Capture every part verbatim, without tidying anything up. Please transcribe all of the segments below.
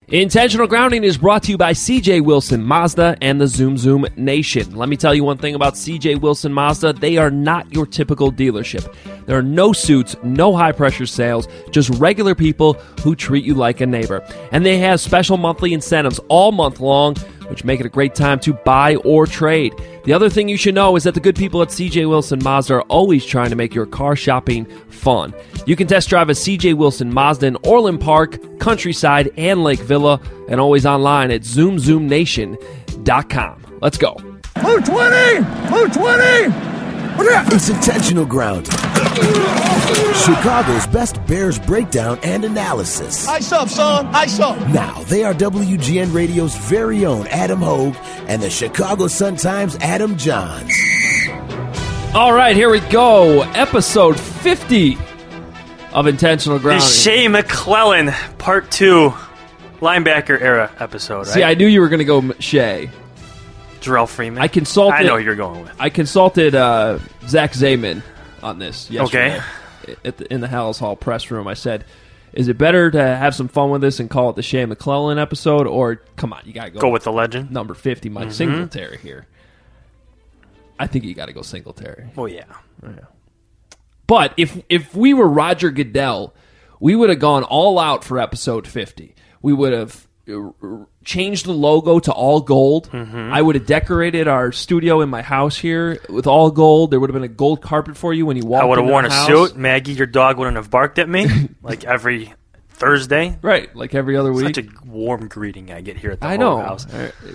Intentional Grounding is brought to you by C J Wilson Mazda and the Zoom Zoom Nation. Let me tell you one thing about C J Wilson Mazda. They are not your typical dealership. There are no suits, no high-pressure sales, just regular people who treat you like a neighbor. And they have special monthly incentives all month long, which make it a great time to buy or trade. The other thing you should know is that the good people at C J Wilson Mazda are always trying to make your car shopping fun. You can test drive a C J Wilson Mazda in Orland Park, Countryside, and Lake Villa, and always online at zoom zoom nation dot com. Let's go. Blue twenty! Blue twenty! It's Intentional Grounding. Chicago's best Bears breakdown and analysis. Ice up, son! Ice up! Now, they are W G N Radio's very own Adam Hogue and the Chicago Sun-Times' Adam Johns. All right, here we go. Episode fifty of Intentional Grounding. The Shea McClellan Part two linebacker era episode, right? See, I knew you were going to go Shea. Jarrell Freeman. I consulted. I know who you're going with. I consulted uh, Zach Zayman on this yesterday. Okay. At the, in the Hallis Hall press room. I said, is it better to have some fun with this and call it the Shea McClellan episode, or come on, you got to go Go with the legend? number fifty, Mike Mm-hmm. Singletary here. I think you got to go Singletary. Oh, yeah. yeah. But if if we were Roger Goodell, we would have gone all out for episode fifty. We would have changed the logo to all gold. Mm-hmm. I would have decorated our studio in my house here with all gold. There would have been a gold carpet for you when you walked in. I would have the worn a house. suit. Maggie, your dog, wouldn't have barked at me like every Thursday. Right, like every other week. Such a warm greeting I get here at the I Hogue know. house.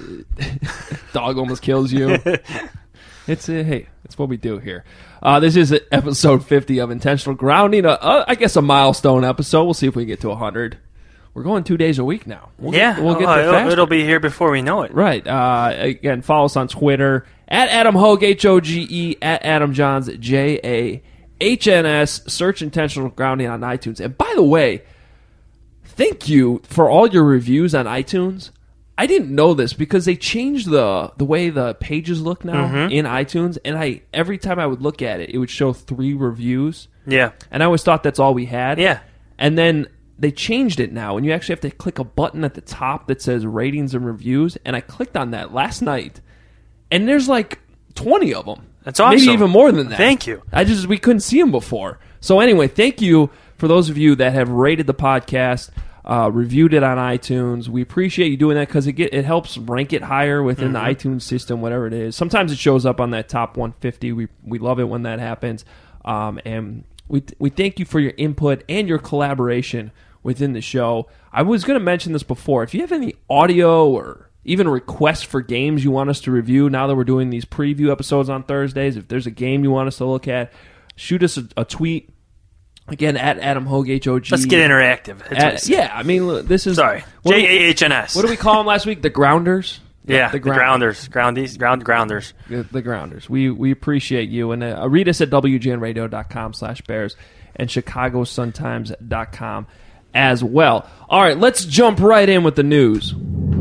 Dog almost kills you. It's a, hey, it's what we do here. Uh, this is episode fifty of Intentional Grounding. Uh, uh, I guess a milestone episode. We'll see if we can get to one hundred. We're going two days a week now. We'll yeah, get, we'll get oh, there it'll, faster. it'll be here before we know it. Right. Uh, again, follow us on Twitter at Adam Hogue, H O G E, at Adam Johns, J A H N S. Search Intentional Grounding on iTunes. And by the way, thank you for all your reviews on iTunes. I didn't know this because they changed the the way the pages look now Mm-hmm. in iTunes, and I every time I would look at it, it would show three reviews. Yeah. And I always thought that's all we had. Yeah. And then they changed it now, and you actually have to click a button at the top that says ratings and reviews, and I clicked on that last night, and there's like twenty of them. That's awesome. Maybe even more than that. Thank you. I just, we couldn't see them before. So anyway, thank you for those of you that have rated the podcast, uh, reviewed it on iTunes. We appreciate you doing that because it get, it helps rank it higher within Mm-hmm. the iTunes system, whatever it is. Sometimes it shows up on that top one fifty. We we love it when that happens. Um, and we we thank you for your input and your collaboration within the show. I was going to mention this before. If you have any audio or even requests for games you want us to review, now that we're doing these preview episodes on Thursdays, if there's a game you want us to look at, shoot us a, a tweet. Again, at Adam Hogue, H O G. Let's get interactive. That's what I At, said. yeah, I mean, look, this is... Sorry. what do- J A H N S. What did we call them last week? The Grounders? Yeah, the, the grounders. Groundies. Ground grounders. The, the Grounders. We we appreciate you. And uh, read us at W G N radio dot com slash bears and chicago sun times dot com as well. All right, let's jump right in with the news.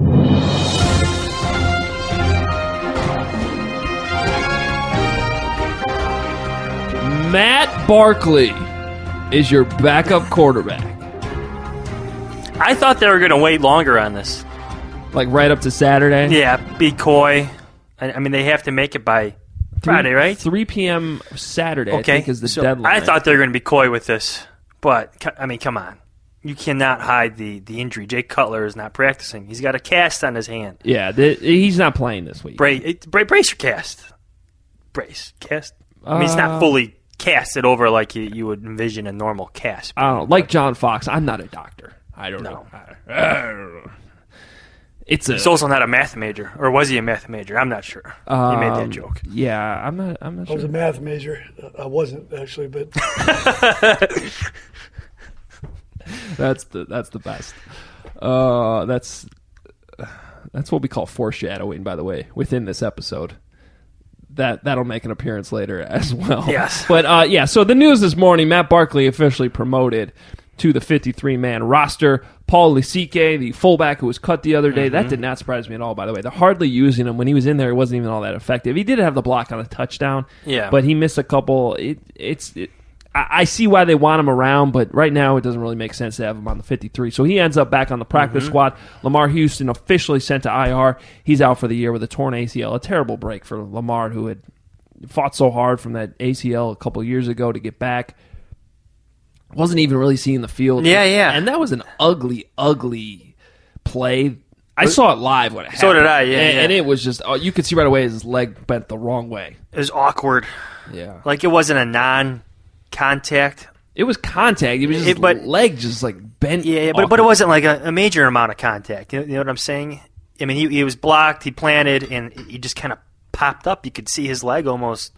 Matt Barkley is your backup quarterback. I thought they were going to wait longer on this. Like right up to Saturday? Yeah, be coy. I, I mean, they have to make it by Friday, right? three p.m. Saturday, Okay. I think, is the So deadline. I thought they were going to be coy with this, but co- I mean, come on. You cannot hide the, the injury. Jake Cutler is not practicing. He's got a cast on his hand. Yeah, the, he's not playing this week. Brace, it, bra- brace your cast. Brace. Cast? I mean, it's Uh, not fully casted over like you, you would envision a normal cast. I don't know. Like John Fox, I'm not a doctor. I don't No. know. I, I don't know. It's a. He's also not a math major. Or was he a math major? I'm not sure. he made that um, joke. Yeah, I'm not. I'm not I was sure. a math major. I wasn't actually, but That's the that's the best. Uh, that's that's what we call foreshadowing, by the way, within this episode. That that'll make an appearance later as well. Yes. But uh, yeah, so the news this morning: Matt Barkley officially promoted to the fifty-three man roster. Paul Lisicki, the fullback who was cut the other day, Mm-hmm. that did not surprise me at all, by the way. They're hardly using him. When he was in there, it wasn't even all that effective. He did have the block on a touchdown, Yeah. but he missed a couple. It, it's it, I, I see why they want him around, but right now it doesn't really make sense to have him on the fifty-three. So he ends up back on the practice mm-hmm. squad. Lamar Houston officially sent to I R. He's out for the year with a torn A C L. A terrible break for Lamar, who had fought so hard from that A C L a couple years ago to get back. Wasn't even really seeing the field. Yeah, yeah. And that was an ugly, ugly play. I saw it live when it happened. So did I, yeah. And, yeah. and it was just, oh, you could see right away his leg bent the wrong way. It was awkward. Yeah. Like it wasn't a non-contact. It was contact. It was just it, but, leg just like bent. Yeah, yeah but, but it wasn't like a, a major amount of contact. You know, you know what I'm saying? I mean, he, he was blocked, he planted, and he just kind of popped up. You could see his leg almost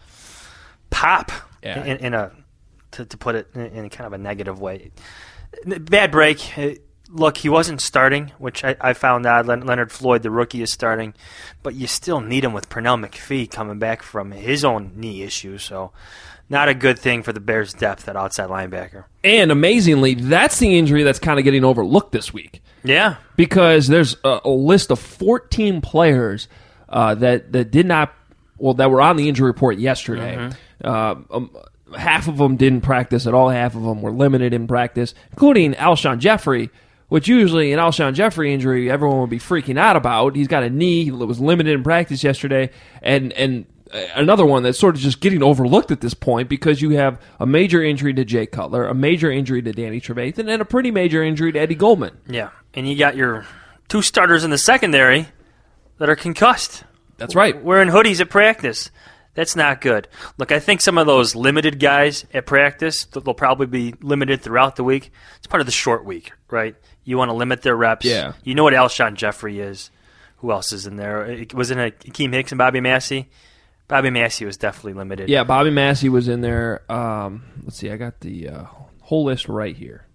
pop yeah. in, in a, to, to put it in, in kind of a negative way. Bad break. Look, he wasn't starting, which I, I found odd. Leonard Floyd, the rookie, is starting. But you still need him with Pernell McPhee coming back from his own knee issue. So not a good thing for the Bears' depth at outside linebacker. And amazingly, that's the injury that's kind of getting overlooked this week. Yeah. Because there's a, a list of fourteen players uh, that, that did not, well, that were on the injury report yesterday. Mm-hmm. Uh, um, half of them didn't practice at all. Half of them were limited in practice, including Alshon Jeffrey, which usually an Alshon Jeffrey injury everyone would be freaking out about. He's got a knee. He was limited in practice yesterday. And and another one that's sort of just getting overlooked at this point because you have a major injury to Jay Cutler, a major injury to Danny Trevathan, and a pretty major injury to Eddie Goldman. Yeah, and you got your two starters in the secondary that are concussed. That's right. Wearing hoodies at practice. That's not good. Look, I think some of those limited guys at practice, they'll probably be limited throughout the week. It's part of the short week, right? You want to limit their reps. Yeah. You know what Alshon Jeffrey is. Who else is in there? It wasn't it Akeem Hicks and Bobby Massey? Bobby Massey was definitely limited. Yeah, Bobby Massey was in there. Um, let's see, I got the uh, whole list right here.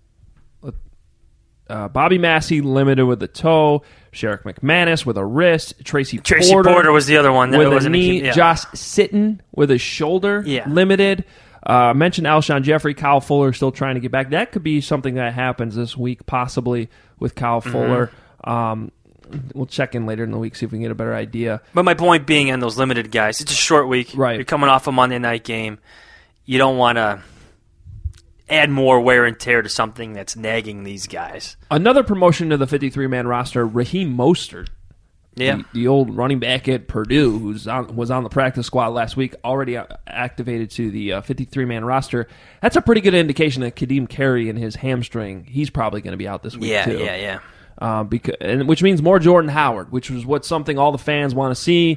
Uh, Bobby Massey limited with a toe. Sherrick McManus with a wrist. Tracy, Tracy Porter, Porter was the other one. That with wasn't a knee. A, yeah. Josh Sitton with a shoulder. Yeah. Limited. Uh, I mentioned Alshon Jeffrey. Kyle Fuller still trying to get back. That could be something that happens this week, possibly with Kyle mm-hmm. Fuller. Um, we'll check in later in the week, see if we can get a better idea. But my point being on those limited guys, it's a short week. Right. You're coming off a Monday night game. You don't want to add more wear and tear to something that's nagging these guys. Another promotion to the fifty-three man roster, Raheem Mostert. Yeah. The, the old running back at Purdue who's on, was on the practice squad last week, already activated to the uh, fifty-three man roster. That's a pretty good indication that Kadeem Carey and his hamstring, he's probably going to be out this week yeah, too. Yeah, yeah, uh, because, and which means more Jordan Howard, which was what something all the fans want to see.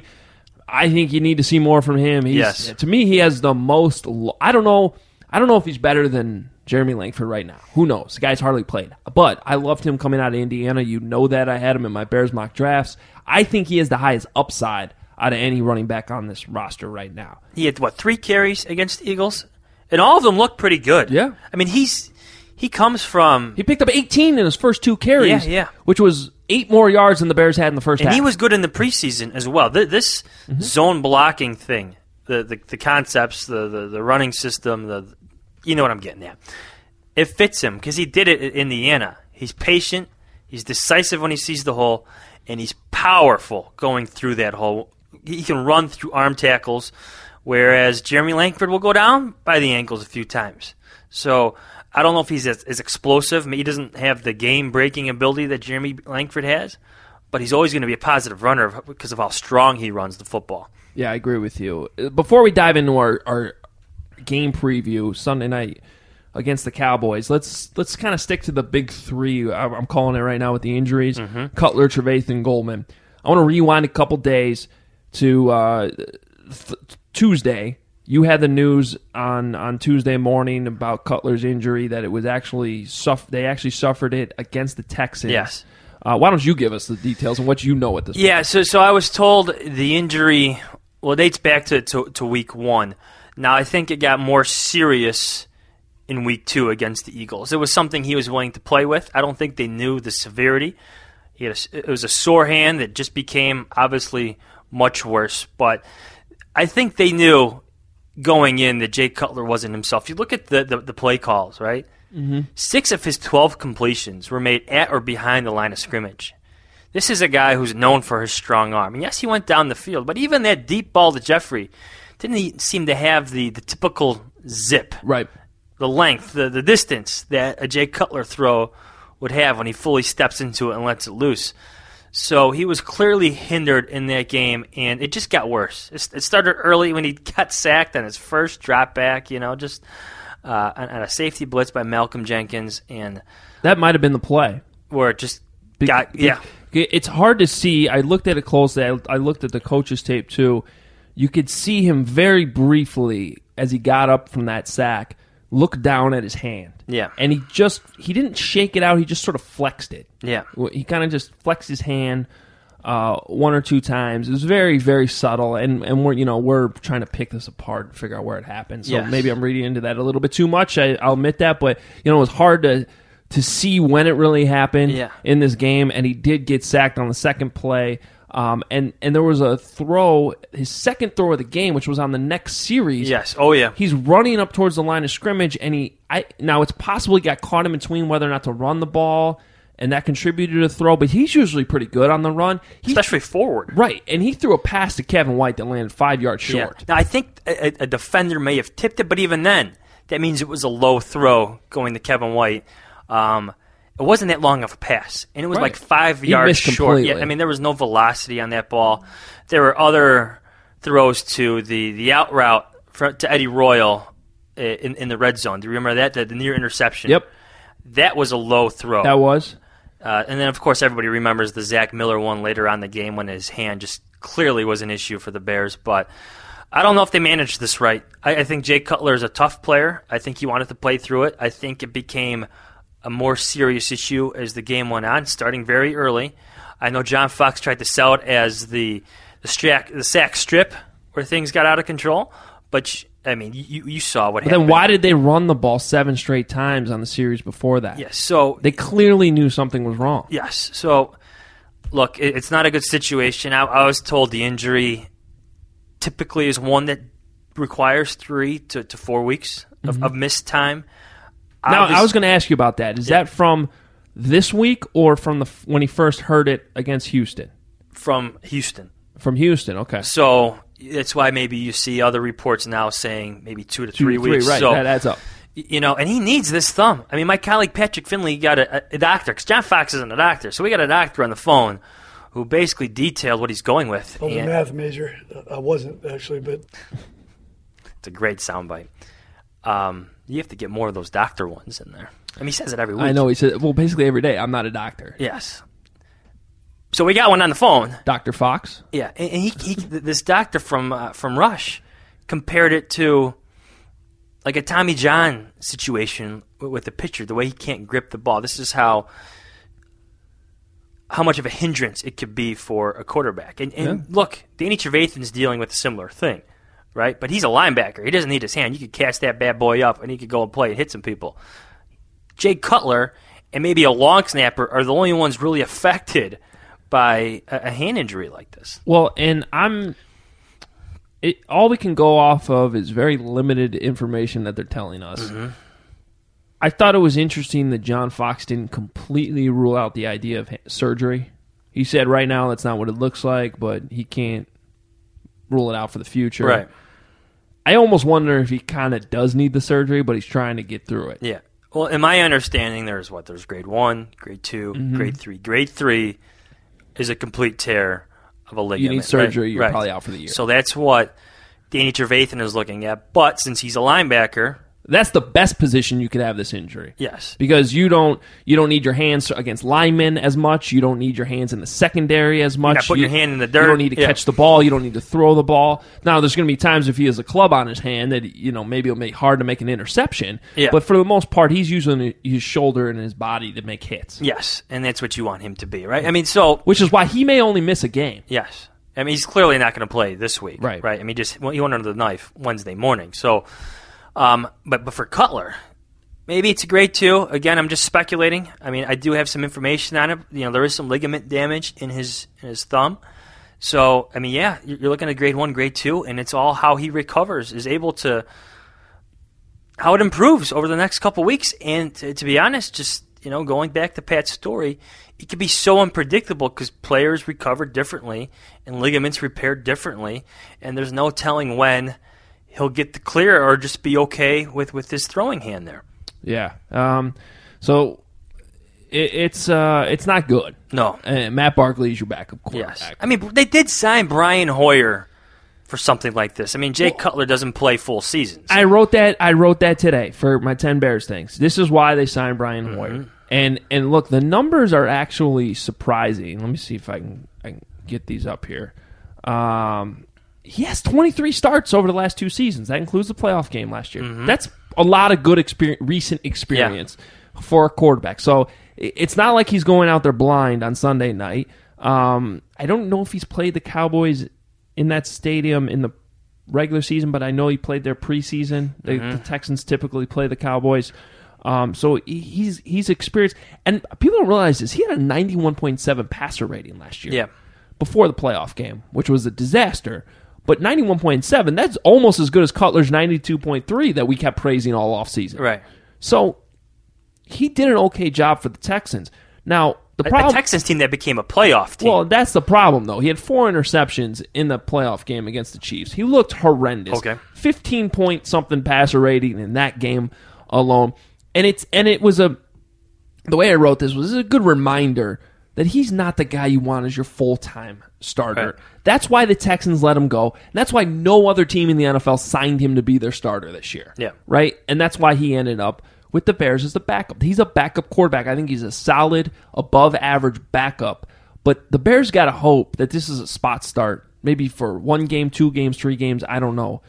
I think you need to see more from him. He's, yes. To me, he has the most, I don't know, I don't know if he's better than Jeremy Langford right now. Who knows? The guy's hardly played. But I loved him coming out of Indiana. You know that. I had him in my Bears mock drafts. I think he has the highest upside out of any running back on this roster right now. He had, what, three carries against the Eagles? And all of them looked pretty good. Yeah. I mean, he's he comes from... He picked up eighteen in his first two carries, yeah, yeah. which was eight more yards than the Bears had in the first and half. And he was good in the preseason as well. This mm-hmm. zone blocking thing, the, the, the concepts, the, the, the running system, the you know what I'm getting at. It fits him because he did it at Indiana. He's patient. He's decisive when he sees the hole, and he's powerful going through that hole. He can run through arm tackles, whereas Jeremy Langford will go down by the ankles a few times. So I don't know if he's as, as explosive. He doesn't have the game-breaking ability that Jeremy Langford has, but he's always going to be a positive runner because of how strong he runs the football. Yeah, I agree with you. Before we dive into our, our game preview Sunday night against the Cowboys, let's let's kind of stick to the big three. I'm calling it right now with the injuries: mm-hmm. Cutler, Trevathan, Goldman. I want to rewind a couple days to uh, th- Tuesday. You had the news on, on Tuesday morning about Cutler's injury, that it was actually suff- they actually suffered it against the Texans. Yes. Uh, why don't you give us the details and what you know at this point? Yeah. So so I was told the injury, well, it dates back to, to to week one. Now I think it got more serious in week two against the Eagles. It was something he was willing to play with. I don't think they knew the severity. He had a, it was a sore hand that just became obviously much worse. But I think they knew going in that Jay Cutler wasn't himself. You look at the, the, the play calls, right? Mm-hmm. Six of his twelve completions were made at or behind the line of scrimmage. This is a guy who's known for his strong arm. And yes, he went down the field, but even that deep ball to Jeffrey didn't he seem to have the, the typical zip. Right. the length, the, the distance that a Jay Cutler throw would have when he fully steps into it and lets it loose. So he was clearly hindered in that game, and it just got worse. It, it started early when he got sacked on his first drop back, you know, just uh, on, on a safety blitz by Malcolm Jenkins, and that might have been the play. Where it just got, yeah. It's hard to see. I looked at it closely. I, I looked at the coach's tape, too. You could see him very briefly as he got up from that sack, look down at his hand. Yeah. And he just, he didn't shake it out. He just sort of flexed it. Yeah. He kind of just flexed his hand uh, one or two times. It was very, very subtle. And, and we're, you know, we're trying to pick this apart and figure out where it happened. So yes. maybe I'm reading into that a little bit too much. I, I'll admit that. But, you know, it was hard to, to see when it really happened yeah. in this game. And he did get sacked on the second play. Um, and, and there was a throw, his second throw of the game, which was on the next series. Yes. Oh, yeah. He's running up towards the line of scrimmage, and he I now it's possible he got caught in between whether or not to run the ball, and that contributed to the throw, but he's usually pretty good on the run. He, Especially forward. Right, and he threw a pass to Kevin White that landed five yards short. Yeah. Now, I think a, a defender may have tipped it, but even then, that means it was a low throw going to Kevin White. Um It wasn't that long of a pass, and it was right. like five he yards missed short. completely. Yeah, I mean, there was no velocity on that ball. There were other throws to the, the out route for, to Eddie Royal in in the red zone. Do you remember that? The, the near interception. Yep. That was a low throw. That was. Uh, and then, of course, everybody remembers the Zach Miller one later on in the game when his hand just clearly was an issue for the Bears. But I don't know if they managed this right. I, I think Jay Cutler is a tough player. I think he wanted to play through it. I think it became a more serious issue as the game went on, starting very early. I know John Fox tried to sell it as the the, strack, the sack strip where things got out of control, but I mean, you you saw what but happened. Then why did they run the ball seven straight times on the series before that? Yes, so they clearly knew something was wrong. Yes, so look, it, it's not a good situation. I, I was told the injury typically is one that requires three to, to four weeks of, mm-hmm. of missed time. Now, I was going to ask you about that. Is yeah. that from this week or from the when he first heard it against Houston? From Houston. From Houston, okay. So that's why maybe you see other reports now saying maybe two to three two, weeks. Three, right, so, that adds up. You know, and he needs this thumb. I mean, my colleague Patrick Finley got a, a doctor, because John Fox isn't a doctor, so we got a doctor on the phone who basically detailed what he's going with. I was a math major. I wasn't, actually, but... It's a great soundbite. Um... You have to get more of those doctor ones in there. I mean, he says it every week. I know. He said, well, basically every day. I'm not a doctor. Yes. So we got one on the phone. Doctor Fox? Yeah. And he, he this doctor from uh, from Rush compared it to like a Tommy John situation with the pitcher, the way he can't grip the ball. This is how how much of a hindrance it could be for a quarterback. And, and yeah. look, Danny Trevathan's dealing with a similar thing. Right, but he's a linebacker. He doesn't need his hand. You could cast that bad boy up, and he could go and play and hit some people. Jay Cutler and maybe a long snapper are the only ones really affected by a, a hand injury like this. Well, and I'm it, all we can go off of is very limited information that they're telling us. Mm-hmm. I thought it was interesting that John Fox didn't completely rule out the idea of surgery. He said right now that's not what it looks like, but he can't rule it out for the future. Right. I almost wonder if he kind of does need the surgery, but he's trying to get through it. Yeah. Well, in my understanding, there's what? There's grade one, grade two, mm-hmm. grade three. Grade three is a complete tear of a ligament. You need surgery, right? you're right. probably out for the year. So that's what Danny Trevathan is looking at. But since he's a linebacker... That's the best position you could have this injury. Yes. Because you don't you don't need your hands against linemen as much. You don't need your hands in the secondary as much. You put you, your hand in the dirt. You don't need to yeah. catch the ball. You don't need to throw the ball. Now, there's going to be times if he has a club on his hand that, you know, maybe it'll make it hard to make an interception. Yeah. But for the most part, he's using his shoulder and his body to make hits. Yes, and that's what you want him to be, right? I mean, so... Which is why he may only miss a game. Yes. I mean, he's clearly not going to play this week. Right. Right. I mean, just he went under the knife Wednesday morning. So... Um, but, but for Cutler, maybe it's a grade two. Again, I'm just speculating. I mean, I do have some information on it. You know, there is some ligament damage in his in his thumb. So, I mean, yeah, you're looking at grade one, grade two, and it's all how he recovers, is able to, how it improves over the next couple weeks. And to, to be honest, just, you know, going back to Pat's story, it can be so unpredictable because players recover differently and ligaments repair differently, and there's no telling when he'll get the clear or just be okay with, with his throwing hand there. Yeah. Um, so it, it's uh, it's not good. No. Uh, Matt Barkley is your backup quarterback. Yes. I mean, they did sign Brian Hoyer for something like this. I mean, Jay well, Cutler doesn't play full seasons. I wrote that. I wrote that today for my ten Bears things. This is why they signed Brian mm-hmm. Hoyer. And and look, the numbers are actually surprising. Let me see if I can I can get these up here. Um, he has twenty-three starts over the last two seasons. That includes the playoff game last year. Mm-hmm. That's a lot of good experience, recent experience yeah. for a quarterback. So it's not like he's going out there blind on Sunday night. Um, I don't know if he's played the Cowboys in that stadium in the regular season, but I know he played there preseason. The, mm-hmm. the Texans typically play the Cowboys. Um, so he's he's experienced. And people don't realize this. He had a ninety-one point seven passer rating last year. Yeah. Before the playoff game, which was a disaster. But ninety-one point seven, that's almost as good as Cutler's ninety-two point three that we kept praising all offseason. Right. So he did an okay job for the Texans. Now, the problem... A Texans team that became a playoff team. Well, that's the problem, though. He had four interceptions in the playoff game against the Chiefs. He looked horrendous. Okay. fifteen-point-something passer rating in that game alone. And it's and it was a... The way I wrote this was a good reminder that he's not the guy you want as your full-time starter. Right. That's why the Texans let him go. And that's why no other team in the N F L signed him to be their starter this year. Yeah. Right? And that's why he ended up with the Bears as the backup. He's a backup quarterback. I think he's a solid, above-average backup. But the Bears got to hope that this is a spot start, maybe for one game, two games, three games, I don't know.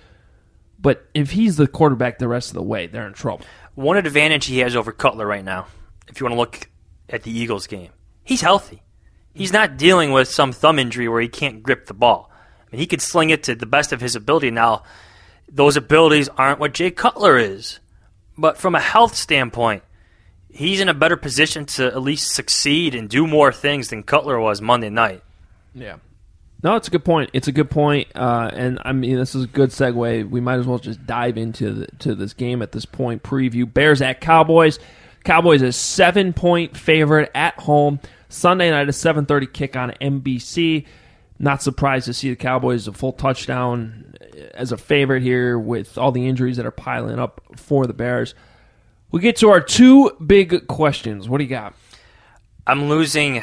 But if he's the quarterback the rest of the way, they're in trouble. One advantage he has over Cutler right now, if you want to look at the Eagles game, he's healthy. He's not dealing with some thumb injury where he can't grip the ball. I mean, he could sling it to the best of his ability. Now, those abilities aren't what Jay Cutler is. But from a health standpoint, he's in a better position to at least succeed and do more things than Cutler was Monday night. Yeah. No, it's a good point. It's a good point. Uh, and, I mean, this is a good segue. We might as well just dive into the, to this game at this point. Preview Bears at Cowboys. Cowboys a seven-point favorite at home. Sunday night, a seven thirty kick on N B C. Not surprised to see the Cowboys a full touchdown as a favorite here with all the injuries that are piling up for the Bears. We get to our two big questions. What do you got? I'm losing...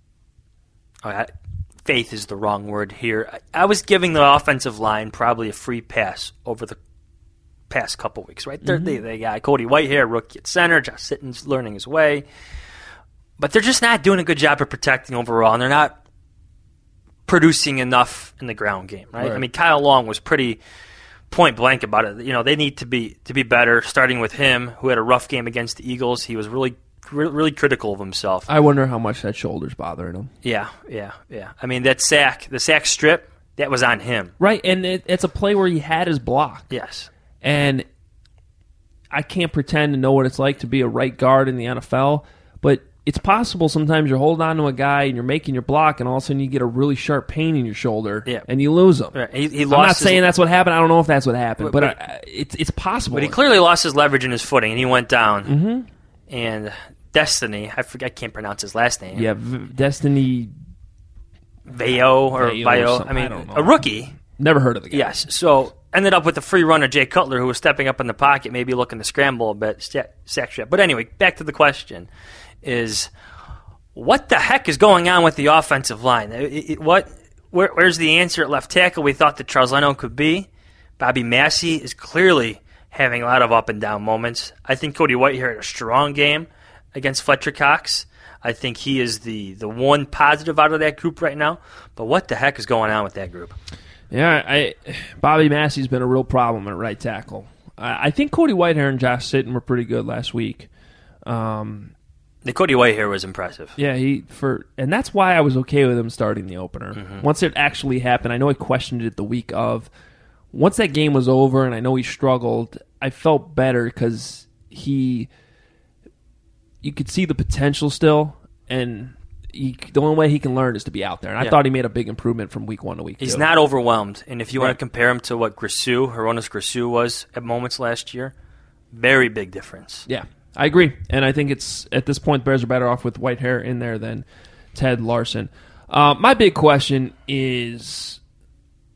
Oh, I, faith is the wrong word here. I, I was giving the offensive line probably a free pass over the past couple weeks, right? Mm-hmm. They, they got Cody Whitehair, rookie at center. Josh Sitton's learning his way. But they're just not doing a good job of protecting overall, and they're not producing enough in the ground game, right? right? I mean, Kyle Long was pretty point blank about it. You know, they need to be to be better, starting with him, who had a rough game against the Eagles. He was really, really, really critical of himself. I wonder how much that shoulder's bothering him. Yeah, yeah, yeah. I mean, that sack, the sack strip, that was on him. Right, and it, it's a play where he had his block. Yes. And I can't pretend to know what it's like to be a right guard in the N F L, but it's possible sometimes you're holding on to a guy and you're making your block, and all of a sudden you get a really sharp pain in your shoulder, yeah. and you lose him. Right. He, he I'm lost not his, saying that's what happened. I don't know if that's what happened, but, but uh, it's it's possible. But he clearly lost his leverage in his footing, and he went down. Mm-hmm. And Destiny, I forget, I can't pronounce his last name. Yeah, v- Destiny Vayo or Vayo Vayo. or I mean, I don't know. a rookie. Never heard of the guy. Yes. So ended up with a free runner, Jay Cutler, who was stepping up in the pocket, maybe looking to scramble a bit, sack strip. But anyway, back to the question: is what the heck is going on with the offensive line? It, it, what? Where, where's the answer at left tackle? We thought that Charles Leno could be. Bobby Massey is clearly having a lot of up and down moments. I think Cody Whitehair had a strong game against Fletcher Cox. I think he is the, the one positive out of that group right now. But what the heck is going on with that group? Yeah, I, Bobby Massey's been a real problem at right tackle. I, I think Cody Whitehair and Josh Sitton were pretty good last week. Um, the Cody Whitehair was impressive. Yeah, he for and that's why I was okay with him starting the opener. Mm-hmm. Once it actually happened, I know I questioned it the week of. Once that game was over, and I know he struggled, I felt better because he, you could see the potential still, and he, the only way he can learn is to be out there. And yeah. I thought he made a big improvement from week one to week He's two. He's not overwhelmed, and if you right. want to compare him to what Grisou, Hronis Grisou was at moments last year, very big difference. Yeah, I agree, and I think it's at this point the Bears are better off with Whitehair in there than Ted Larson. Uh, my big question is,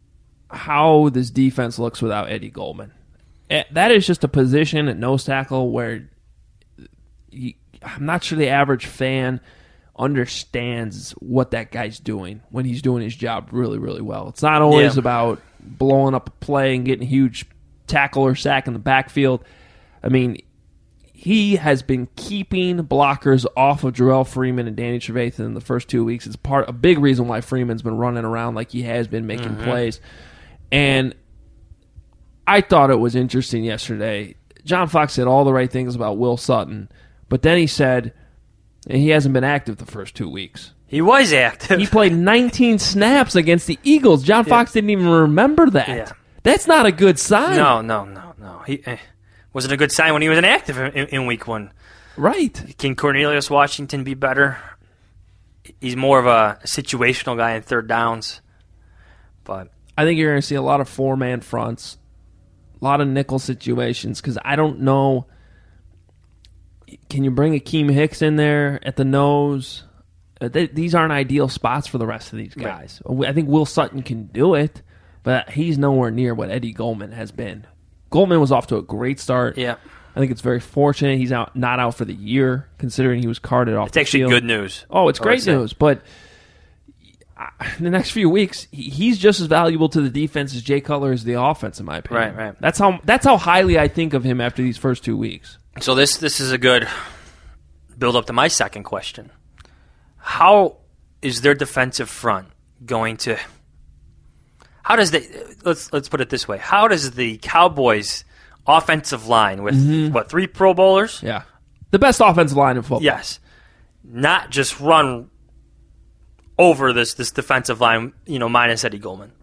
how this defense looks without Eddie Goldman. That is just a position at nose tackle where you, I'm not sure the average fan understands what that guy's doing when he's doing his job really, really well. It's not always Yeah. about blowing up a play and getting a huge tackle or sack in the backfield. I mean, he has been keeping blockers off of Jarrell Freeman and Danny Trevathan in the first two weeks. It's part a big reason why Freeman's been running around like he has been, making Mm-hmm. plays. And I thought it was interesting yesterday. John Fox said all the right things about Will Sutton, but then he said he hasn't been active the first two weeks. He was active. He played nineteen snaps against the Eagles. John Fox didn't even remember that. Yeah. That's not a good sign. No, no, no, no. He eh, wasn't a good sign when he was inactive in, in, in week one. Right. Can Cornelius Washington be better? He's more of a situational guy in third downs. But I think you're going to see a lot of four-man fronts, a lot of nickel situations, because I don't know. Can you bring Akeem Hicks in there at the nose? Uh, they, these aren't ideal spots for the rest of these guys. I think Will Sutton can do it, but he's nowhere near what Eddie Goldman has been. Goldman was off to a great start. yeah, I think it's very fortunate he's out, not out for the year, considering he was carted off it's the actually field. good news. Oh, it's I would great say. news, but in the next few weeks, he- he's just as valuable to the defense as Jay Cutler is the offense, in my opinion. Right, right. That's how that's how highly I think of him after these first two weeks. So this this is a good build up to my second question. How is their defensive front going to? How does they? Let's let's put it this way. How does the Cowboys' offensive line with what three Pro Bowlers? Yeah, the best offensive line in football. Yes, not just run over this this defensive line. You know, minus Eddie Goldman.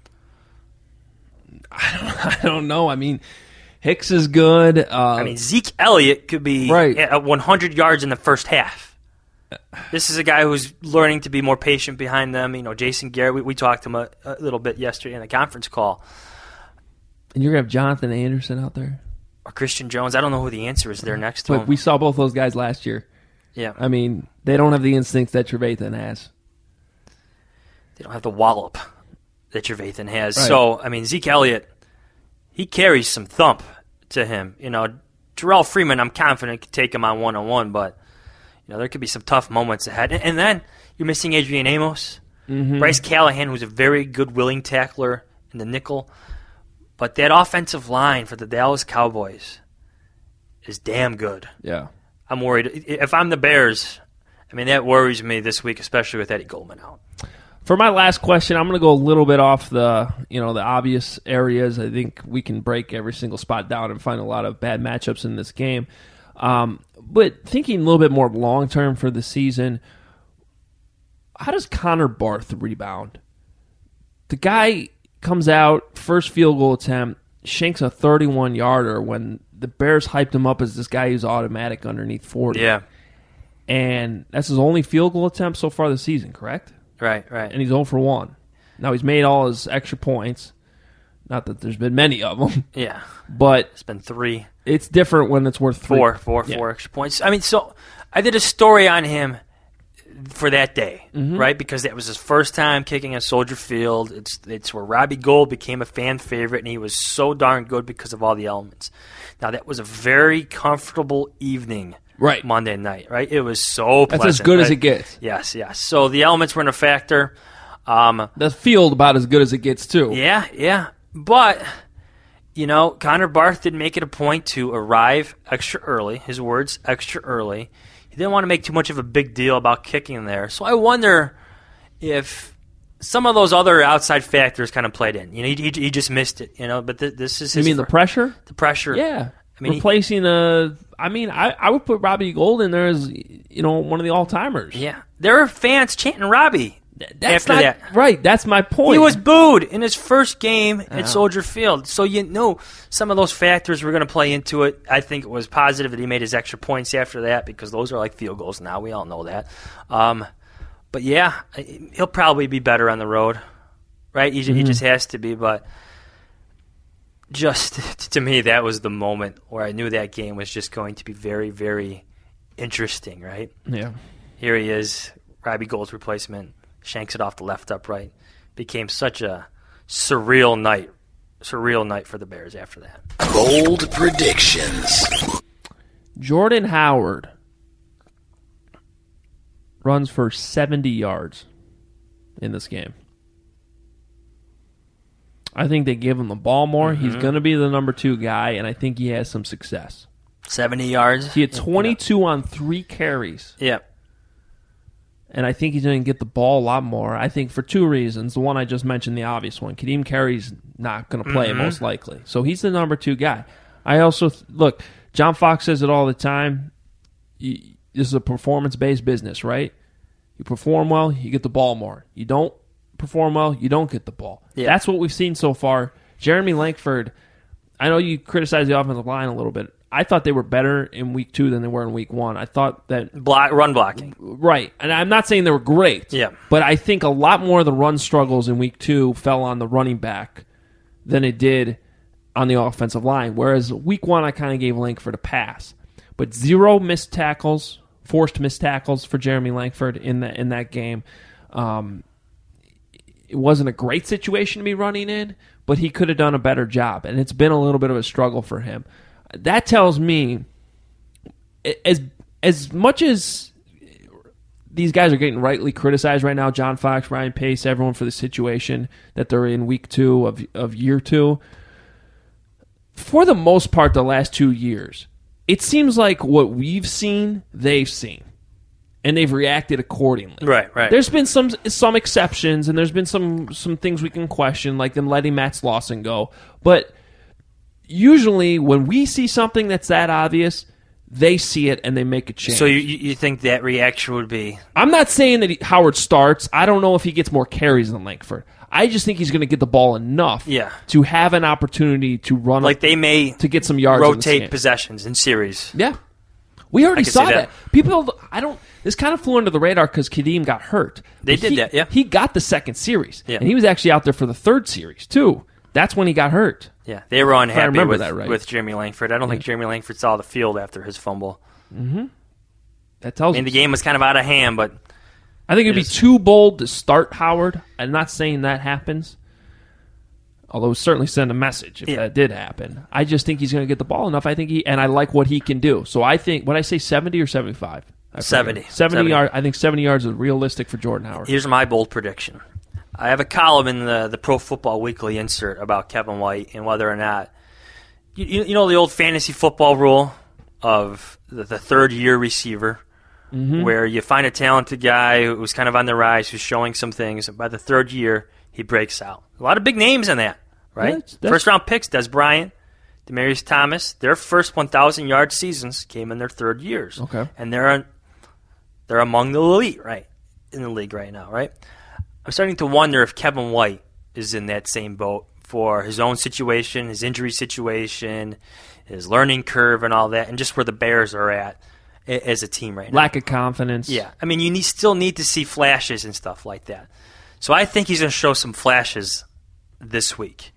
I don't know. I mean, Hicks is good. Uh, I mean, Zeke Elliott could be Right. at one hundred yards in the first half. This is a guy who's learning to be more patient behind them. You know, Jason Garrett, we, we talked to him a, a little bit yesterday in the conference call. and you're gonna have Jonathan Anderson out there. Or Christian Jones. I don't know who the answer is there next to But him. we saw both those guys last year. yeah. I mean, they don't have the instincts that Trevathan has. They don't have the wallop that Trevathan has. Right. So, I mean, Zeke Elliott, he carries some thump to him. You know, Jarrell Freeman, I'm confident could take him on one-on-one, but, you know, there could be some tough moments ahead. And, and then you're missing Adrian Amos, Mm-hmm. Bryce Callahan, who's a very good willing tackler in the nickel. But that offensive line for the Dallas Cowboys is damn good. Yeah. I'm worried. If I'm the Bears, I mean, that worries me this week, especially with Eddie Goldman out. For my last question, I'm going to go a little bit off the, you know, the obvious areas. I think we can break every single spot down and find a lot of bad matchups in this game. Um, but thinking a little bit more long term for the season, how does Connor Barth rebound? The guy comes out, first field goal attempt, shanks a thirty-one yarder when the Bears hyped him up as this guy who's automatic underneath forty. Yeah, And that's his only field goal attempt so far this season, correct? right, right. And he's zero for one. Now, he's made all his extra points. Not that there's been many of them, Yeah, but it's been three, it's different when it's worth three. four, four, Yeah. four extra points. I mean, so I did a story on him for that day, Mm-hmm. right? Because that was his first time kicking at Soldier Field. It's it's where Robbie Gould became a fan favorite, and he was so darn good because of all the elements. Now, that was a very comfortable evening, Right. Monday night, right? It was so That's pleasant, as good as right? it gets. Yes, yes. So the elements were in a factor. Um, The field about as good as it gets, too. yeah, yeah. But, you know, Connor Barth did make it a point to arrive extra early. His words, extra early. He didn't want to make too much of a big deal about kicking there. So I wonder if some of those other outside factors kind of played in. You know, he, he, he just missed it, you know. But th- this is You his mean the fir- pressure? the pressure. Yeah. I mean, he- Replacing a... I mean, I, I would put Robbie Gould in there as, you know, one of the all-timers. Yeah. There are fans chanting Robbie That's after not... that. Right, that's my point. He was booed in his first game at Soldier Field. So you know some of those factors were going to play into it. I think it was positive that he made his extra points after that because those are like field goals now. We all know that. Um, but, yeah, he'll probably be better on the road, right? He, he just has to be. But just to me, that was the moment where I knew that game was just going to be very, very interesting, right? Yeah. Here he is, Robbie Gould's replacement. Shanks it off the left upright. Became such a surreal night. Surreal night for the Bears after that. Bold predictions. Jordan Howard runs for seventy yards in this game. I think they give him the ball more. Mm-hmm. He's going to be the number two guy, and I think he has some success. seventy yards. He had twenty-two yeah. on three carries. Yeah. And I think he's going to get the ball a lot more. I think for two reasons. The one I just mentioned, the obvious one. Kadeem Carey's not going to play mm-hmm. most likely. So he's the number two guy. I also, look, John Fox says it all the time. This is a performance-based business, right? You perform well, you get the ball more. You don't perform well, you don't get the ball. Yeah. That's what we've seen so far. Jeremy Langford, I know you criticize the offensive line a little bit. I thought they were better in week two than they were in week one. I thought that... Block, run blocking. Right. And I'm not saying they were great. Yeah. But I think a lot more of the run struggles in week two fell on the running back than it did on the offensive line. Whereas week one, I kind of gave Langford a pass. But zero missed tackles, forced missed tackles for Jeremy Langford in, the, in that game. Um, it wasn't a great situation to be running in, but he could have done a better job. And it's been a little bit of a struggle for him. That tells me, as as much as these guys are getting rightly criticized right now, John Fox, Ryan Pace, everyone for the situation that they're in week two of of year two, for the most part, the last two years, it seems like what we've seen, they've seen, and they've reacted accordingly. Right, right. There's been some some exceptions, and there's been some some things we can question, like them letting Matt Slauson go, but usually, when we see something that's that obvious, they see it and they make a change. So you you think that reaction would be... I'm not saying that he, Howard starts. I don't know if he gets more carries than Langford. I just think he's going to get the ball enough yeah. to have an opportunity to run like they may to get some yards. Rotate in possessions in series. Yeah, we already saw that. that. People, I don't. This kind of flew under the radar because Kadeem got hurt. They but did he, that. Yeah, he got the second series, yeah. and he was actually out there for the third series too. That's when he got hurt. Yeah, they were unhappy with, that right. with Jeremy Langford. I don't yeah. think Jeremy Langford saw the field after his fumble. Mm-hmm. That tells I mean, us. the game was kind of out of hand, but... I think it would be too bold to start Howard. I'm not saying that happens, although certainly send a message if yeah. that did happen. I just think he's going to get the ball enough. I think he, and I like what he can do. So I think, what I say, seventy or seventy-five? seventy. seventy. seventy. Yards. I think seventy yards is realistic for Jordan Howard. Here's my bold prediction. I have a column in the, the Pro Football Weekly insert about Kevin White and whether or not, you, you know the old fantasy football rule of the, the third-year receiver, mm-hmm. where you find a talented guy who's kind of on the rise, who's showing some things, and by the third year, he breaks out. A lot of big names in that, right? Yeah, that's, that's... First-round picks, Des Bryant, Demaryius Thomas, their first one thousand yard seasons came in their third years. Okay. And they're they're among the elite, right, in the league right now, right? I'm starting to wonder if Kevin White is in that same boat for his own situation, his injury situation, his learning curve and all that, and just where the Bears are at as a team right now. Lack of confidence. Yeah. I mean, you need, still need to see flashes and stuff like that. So I think he's going to show some flashes this week.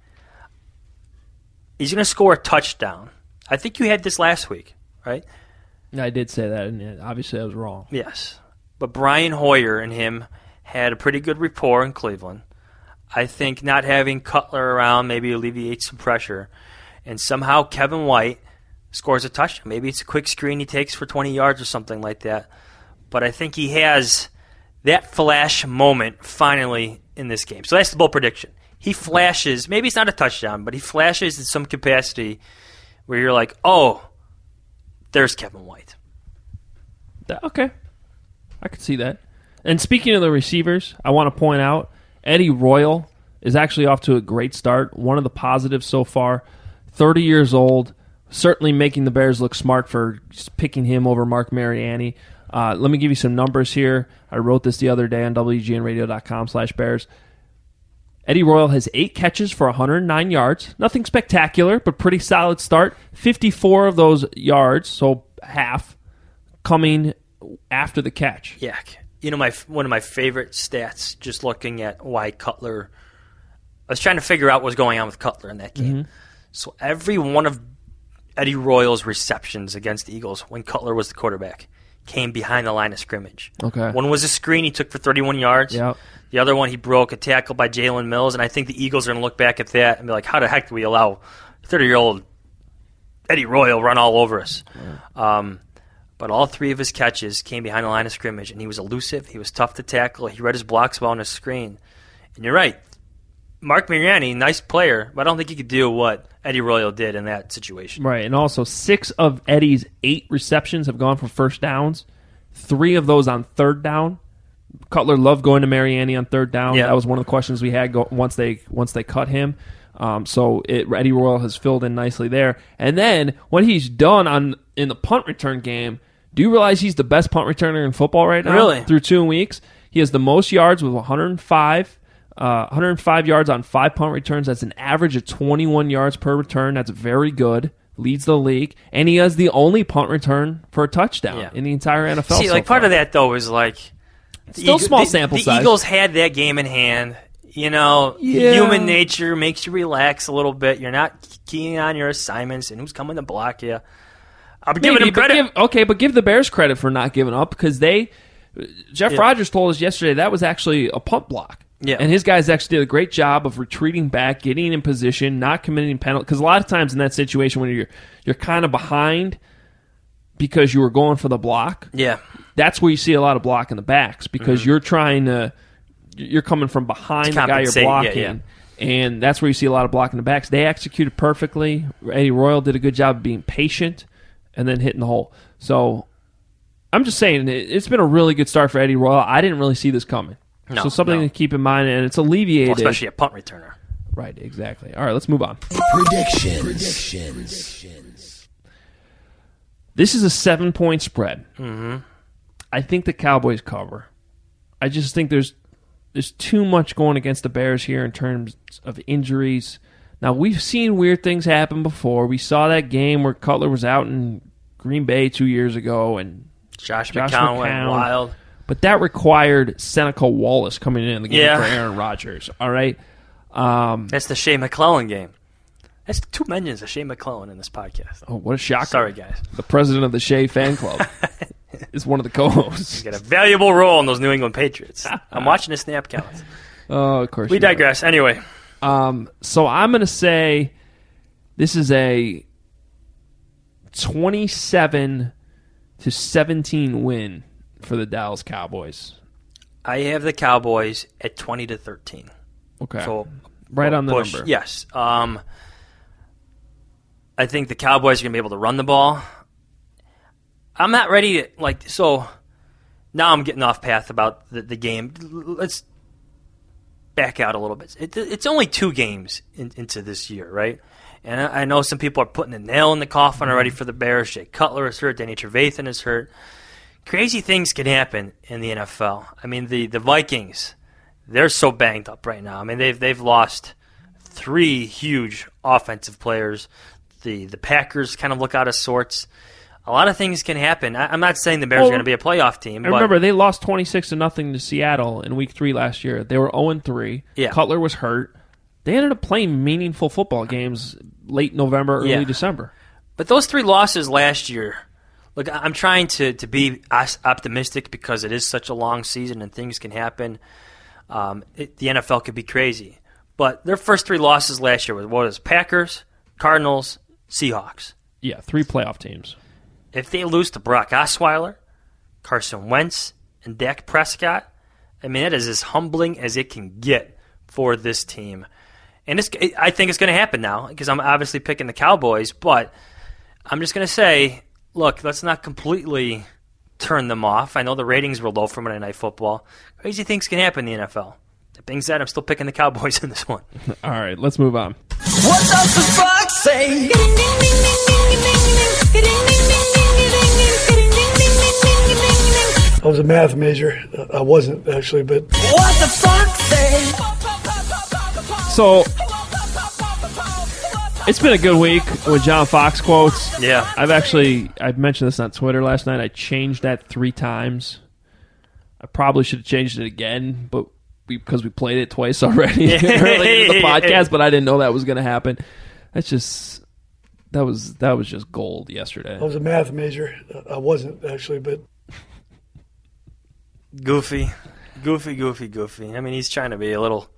He's going to score a touchdown. I think you had this last week, right? I did say that, and obviously I was wrong. Yes. But Brian Hoyer and him had a pretty good rapport in Cleveland. I think not having Cutler around maybe alleviates some pressure. And somehow Kevin White scores a touchdown. Maybe it's a quick screen he takes for twenty yards or something like that. But I think he has that flash moment finally in this game. So that's the bold prediction. He flashes. Maybe it's not a touchdown, but he flashes in some capacity where you're like, oh, there's Kevin White. Okay. I could see that. And speaking of the receivers, I want to point out Eddie Royal is actually off to a great start. One of the positives so far. thirty years old, certainly making the Bears look smart for picking him over Mark Mariani. Uh, let me give you some numbers here. I wrote this the other day on W G N radio dot com slash Bears. Eddie Royal has eight catches for one hundred nine yards. Nothing spectacular, but pretty solid start. fifty-four of those yards, so half, coming after the catch. Yeah. You know, my one of my favorite stats, just looking at why Cutler, I was trying to figure out what was going on with Cutler in that game. Mm-hmm. So every one of Eddie Royal's receptions against the Eagles when Cutler was the quarterback came behind the line of scrimmage. Okay. One was a screen he took for thirty-one yards. Yep. The other one he broke a tackle by Jalen Mills, and I think the Eagles are going to look back at that and be like, how the heck do we allow thirty-year-old Eddie Royal run all over us? Yeah. Um, but all three of his catches came behind the line of scrimmage, and he was elusive. He was tough to tackle. He read his blocks well on his screen. And you're right. Mark Mariani, nice player, but I don't think he could do what Eddie Royal did in that situation. Right, and also six of Eddie's eight receptions have gone for first downs, three of those on third down. Cutler loved going to Mariani on third down. Yeah. That was one of the questions we had go, once they once they cut him. Um, so it, Eddie Royal has filled in nicely there. And then what he's done on in the punt return game, do you realize he's the best punt returner in football right now? Really? Through two weeks. He has the most yards with one hundred five. Uh, one hundred five yards on five punt returns. That's an average of twenty-one yards per return. That's very good. Leads the league. And he has the only punt return for a touchdown Yeah. in the entire N F L. See, so like far. part of that, though, is like... The Still Eagle- small the, sample the size. Eagles had that game in hand. You know, Yeah. human nature makes you relax a little bit. You're not keying on your assignments and who's coming to block you. I'm giving Maybe, them but credit. give, okay, but give the Bears credit for not giving up because they... Jeff Yeah. Rogers told us yesterday that was actually a punt block. Yeah. And his guys actually did a great job of retreating back, getting in position, not committing penalties. Because a lot of times in that situation when you're you're kind of behind because you were going for the block, yeah. that's where you see a lot of block in the backs because Mm-hmm. you're trying to you're coming from behind To the guy you're compensate, yeah, blocking. yeah. And that's where you see a lot of block in the backs. They executed perfectly. Eddie Royal did a good job of being patient and then hitting the hole. So I'm just saying it- it's been a really good start for Eddie Royal. I didn't really see this coming. No, so something no. to keep in mind, and it's alleviated. Well, especially a punt returner. Right, exactly. All right, let's move on. Predictions. Predictions. This is a seven-point spread. Mm-hmm. I think the Cowboys cover. I just think there's there's too much going against the Bears here in terms of injuries. Now, we've seen weird things happen before. We saw that game where Cutler was out in Green Bay two years ago, and Josh, Josh McCown, went McCown. wild. but that required Seneca Wallace coming in in the game Yeah. for Aaron Rodgers. All right? Um, That's the Shea McClellan game. That's two mentions of Shea McClellan in this podcast. oh, what a shocker. Sorry, guys. The president of the Shea fan club is one of the co-hosts. He's got a valuable role in those New England Patriots. I'm watching the snap counts. Oh, of course. We you are. digress. Anyway, Um, so I'm going to say this is a twenty-seven to seventeen win for the Dallas Cowboys. I have the Cowboys at twenty to thirteen. Okay. So right on the push, number. Yes. Um, I think the Cowboys are going to be able to run the ball. I'm not ready to, like, so now I'm getting off path about the, the game. Let's back out a little bit. It, it's only two games in, into this year, right? And I, I know some people are putting a nail in the coffin already for the Bears. Jay Cutler is hurt. Danny Trevathan is hurt. Crazy things can happen in the N F L. I mean, the, the Vikings, they're so banged up right now. I mean, they've they've lost three huge offensive players. The the Packers kind of look out of sorts. A lot of things can happen. I, I'm not saying the Bears Well, are going to be a playoff team. I but remember they lost twenty-six to nothing to Seattle in week three last year. They were oh and three. Yeah. Cutler was hurt. They ended up playing meaningful football games late November, early Yeah. December. But those three losses last year, look, I'm trying to, to be os- optimistic because it is such a long season and things can happen. Um, it, the N F L could be crazy. But their first three losses last year was what was Packers, Cardinals, Seahawks. Yeah, three playoff teams. If they lose to Brock Osweiler, Carson Wentz, and Dak Prescott, I mean, it is as humbling as it can get for this team. And it's, I think it's going to happen now because I'm obviously picking the Cowboys, but I'm just going to say, look, let's not completely turn them off. I know the ratings were low for Monday Night Football. Crazy things can happen in the N F L. That being said, I'm still picking the Cowboys in this one. All right, let's move on. What does the fox say? I was a math major. I wasn't actually, but What the fox say? So it's been a good week with John Fox quotes. Yeah. I've actually I've mentioned this on Twitter last night. I changed that three times. I probably should have changed it again, but we, because we played it twice already early in the podcast, but I didn't know that was going to happen. That's just that was that was just gold yesterday. I was a math major. I wasn't actually, but Goofy. Goofy, goofy, goofy. I mean, he's trying to be a little...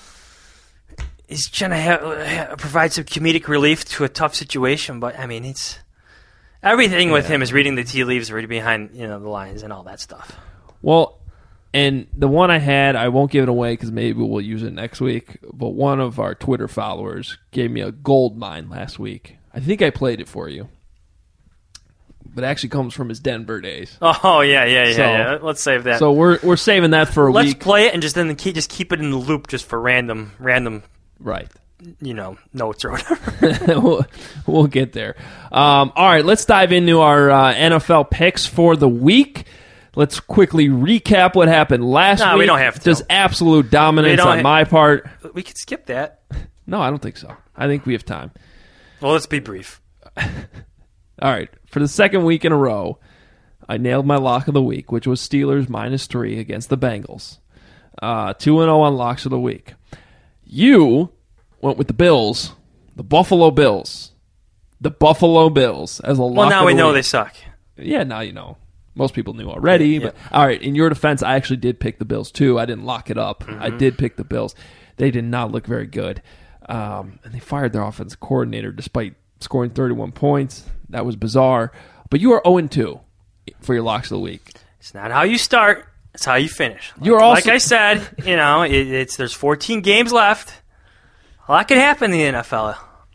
He's trying to ha- ha- provide some comedic relief to a tough situation, but, I mean, it's... Everything yeah. with him is reading the tea leaves, reading behind, you know, the lines and all that stuff. Well, and the one I had, I won't give it away because maybe we'll use it next week, but one of our Twitter followers gave me a gold mine last week. I think I played it for you. But it actually comes from his Denver days. Oh, yeah, yeah, yeah, so, yeah. Let's save that. So we're we're saving that for a Let's week. Let's play it and just then keep, just keep it in the loop just for random, random... Right. You know, notes or whatever. we'll, we'll get there. Um, all right, let's dive into our uh, N F L picks for the week. Let's quickly recap what happened last no, week. No, we don't have to. Just absolute dominance on ha- my part. We could skip that. No, I don't think so. I think we have time. Well, let's be brief. All right, for the second week in a row, I nailed my lock of the week, which was Steelers minus three against the Bengals. Uh, two and oh on locks of the week. You went with the Bills, the Buffalo Bills. The Buffalo Bills as a lock Well, now of we the know week. they suck. Yeah, now you know. Most people knew already. Yeah, but yeah. All right, in your defense, I actually did pick the Bills, too. I didn't lock it up. Mm-hmm. I did pick the Bills. They did not look very good. Um, and they fired their offensive coordinator despite scoring thirty-one points. That was bizarre. But you are oh and two for your locks of the week. It's not how you start. It's how you finish. Like, You are also- like I said, you know, it, it's there's fourteen games left. A lot could happen in the N F L.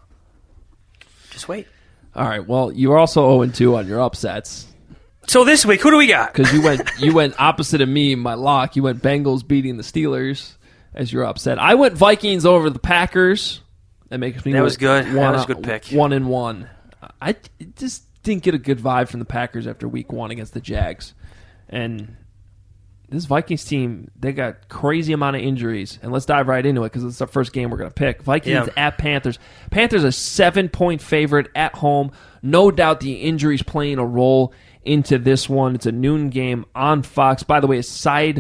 Just wait. All right, well, you are also oh and two on your upsets. So this week, who do we got? Because you went you went opposite of me in my lock. You went Bengals beating the Steelers as your upset. I went Vikings over the Packers. That makes me That was good. One, That was a good pick. One and one. I just didn't get a good vibe from the Packers after week one against the Jags. And this Vikings team, they got crazy amount of injuries. And let's dive right into it because it's the first game we're going to pick. Vikings Yeah. at Panthers. Panthers a seven-point favorite at home. No doubt the injuries playing a role into this one. It's a noon game on Fox. By the way, a side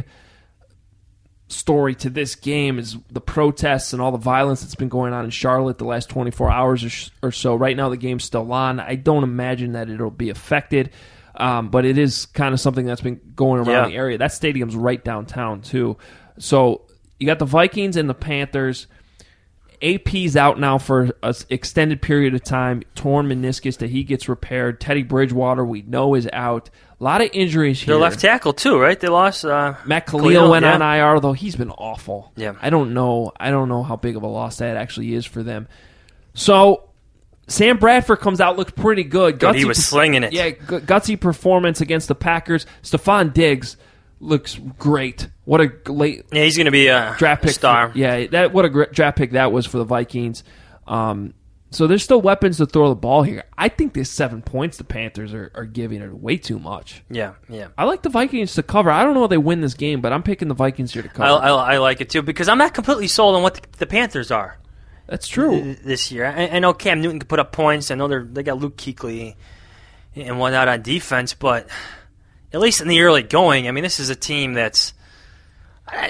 story to this game is the protests and all the violence that's been going on in Charlotte the last twenty-four hours or, sh- or so. Right now the game's still on. I don't imagine that it'll be affected, um, but it is kind of something that's been going around Yeah. the area. That stadium's right downtown too. So you got the Vikings and the Panthers. A P's out now for an extended period of time. Torn meniscus that he gets repaired. Teddy Bridgewater we know is out. A lot of injuries here. Their left tackle too, right? They lost. Uh, Matt Khalil, Khalil, went yeah. on I R, though he's been awful. Yeah. I don't know. I don't know how big of a loss that actually is for them. So Sam Bradford comes out, looks pretty good. Good, he Gutsy was per- slinging it. Yeah, gu- gutsy performance against the Packers. Stephon Diggs looks great. What a late Yeah, he's going to be a draft pick. a star. For, yeah, that what a great draft pick that was for the Vikings. Um, so there's still weapons to throw the ball here. I think this seven points the Panthers are, are giving it way too much. Yeah, yeah. I like the Vikings to cover. I don't know if they win this game, but I'm picking the Vikings here to I, cover. I, I like it too because I'm not completely sold on what the, the Panthers are That's true. th- this year. I, I know Cam Newton can put up points. I know they they got Luke Kuechly and whatnot on defense, but at least in the early going, I mean, this is a team that's. I,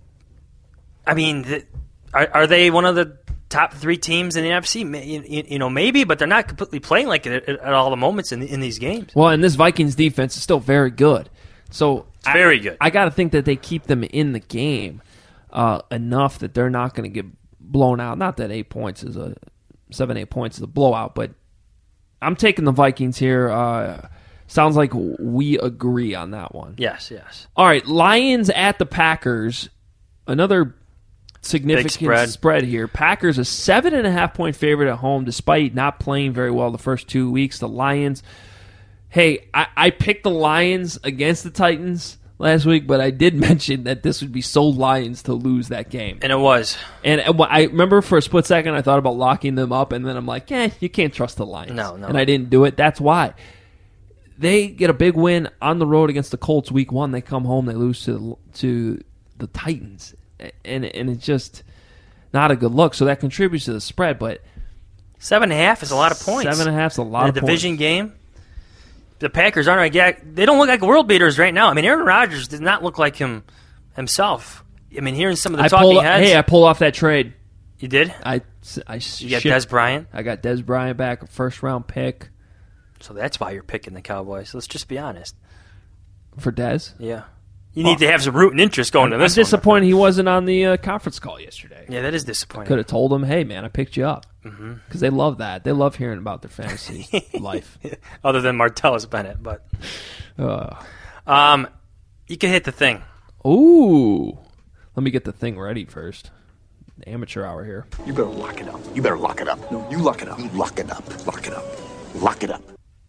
I mean, the, are are they one of the top three teams in the N F C? You, you, you know, maybe, but they're not completely playing like it at, at all the moments in in these games. Well, and this Vikings defense is still very good. So It's very good. I, I got to think that they keep them in the game uh, enough that they're not going to get blown out. Not that eight points is a seven, eight points is a blowout, but I'm taking the Vikings here. Uh, sounds like we agree on that one. Yes, yes. All right, Lions at the Packers. Another significant spread. spread here. Packers a seven and a half point favorite at home, despite not playing very well the first two weeks. The Lions. Hey, I, I picked the Lions against the Titans last week, but I did mention that this would be so Lions to lose that game. And it was. And I remember for a split second I thought about locking them up, and then I'm like, eh, you can't trust the Lions. No, no. And I didn't do it. That's why. They get a big win on the road against the Colts week one. They come home, they lose to to the Titans. And and it's just not a good look. So that contributes to the spread, but Seven and a half is a lot of points. Seven and a half is a lot in of a division points. game. The Packers aren't like yeah, they don't look like world beaters right now. I mean, Aaron Rodgers does not look like him himself. I mean, hearing some of the I talking pulled, heads. hey, I pulled off that trade. You did? I, I You got shipped- Des Bryant? I got Des Bryant back, a first round pick So that's why you're picking the Cowboys. Let's just be honest. for Des. Yeah. You need Oh. to have some root and interest going I'm, to I'm this one. disappointed he wasn't on the uh, conference call yesterday. Yeah, that is disappointing. Could have told him, hey, man, I picked you up. Because mm-hmm. they love that. They love hearing about their fantasy life. Other than Martellus Bennett, but Uh. um, you can hit the thing. Ooh. Let me get the thing ready first. Amateur hour here. You better lock it up. You better lock it up. No, you lock it up. You lock it up. Lock it up. Lock it up.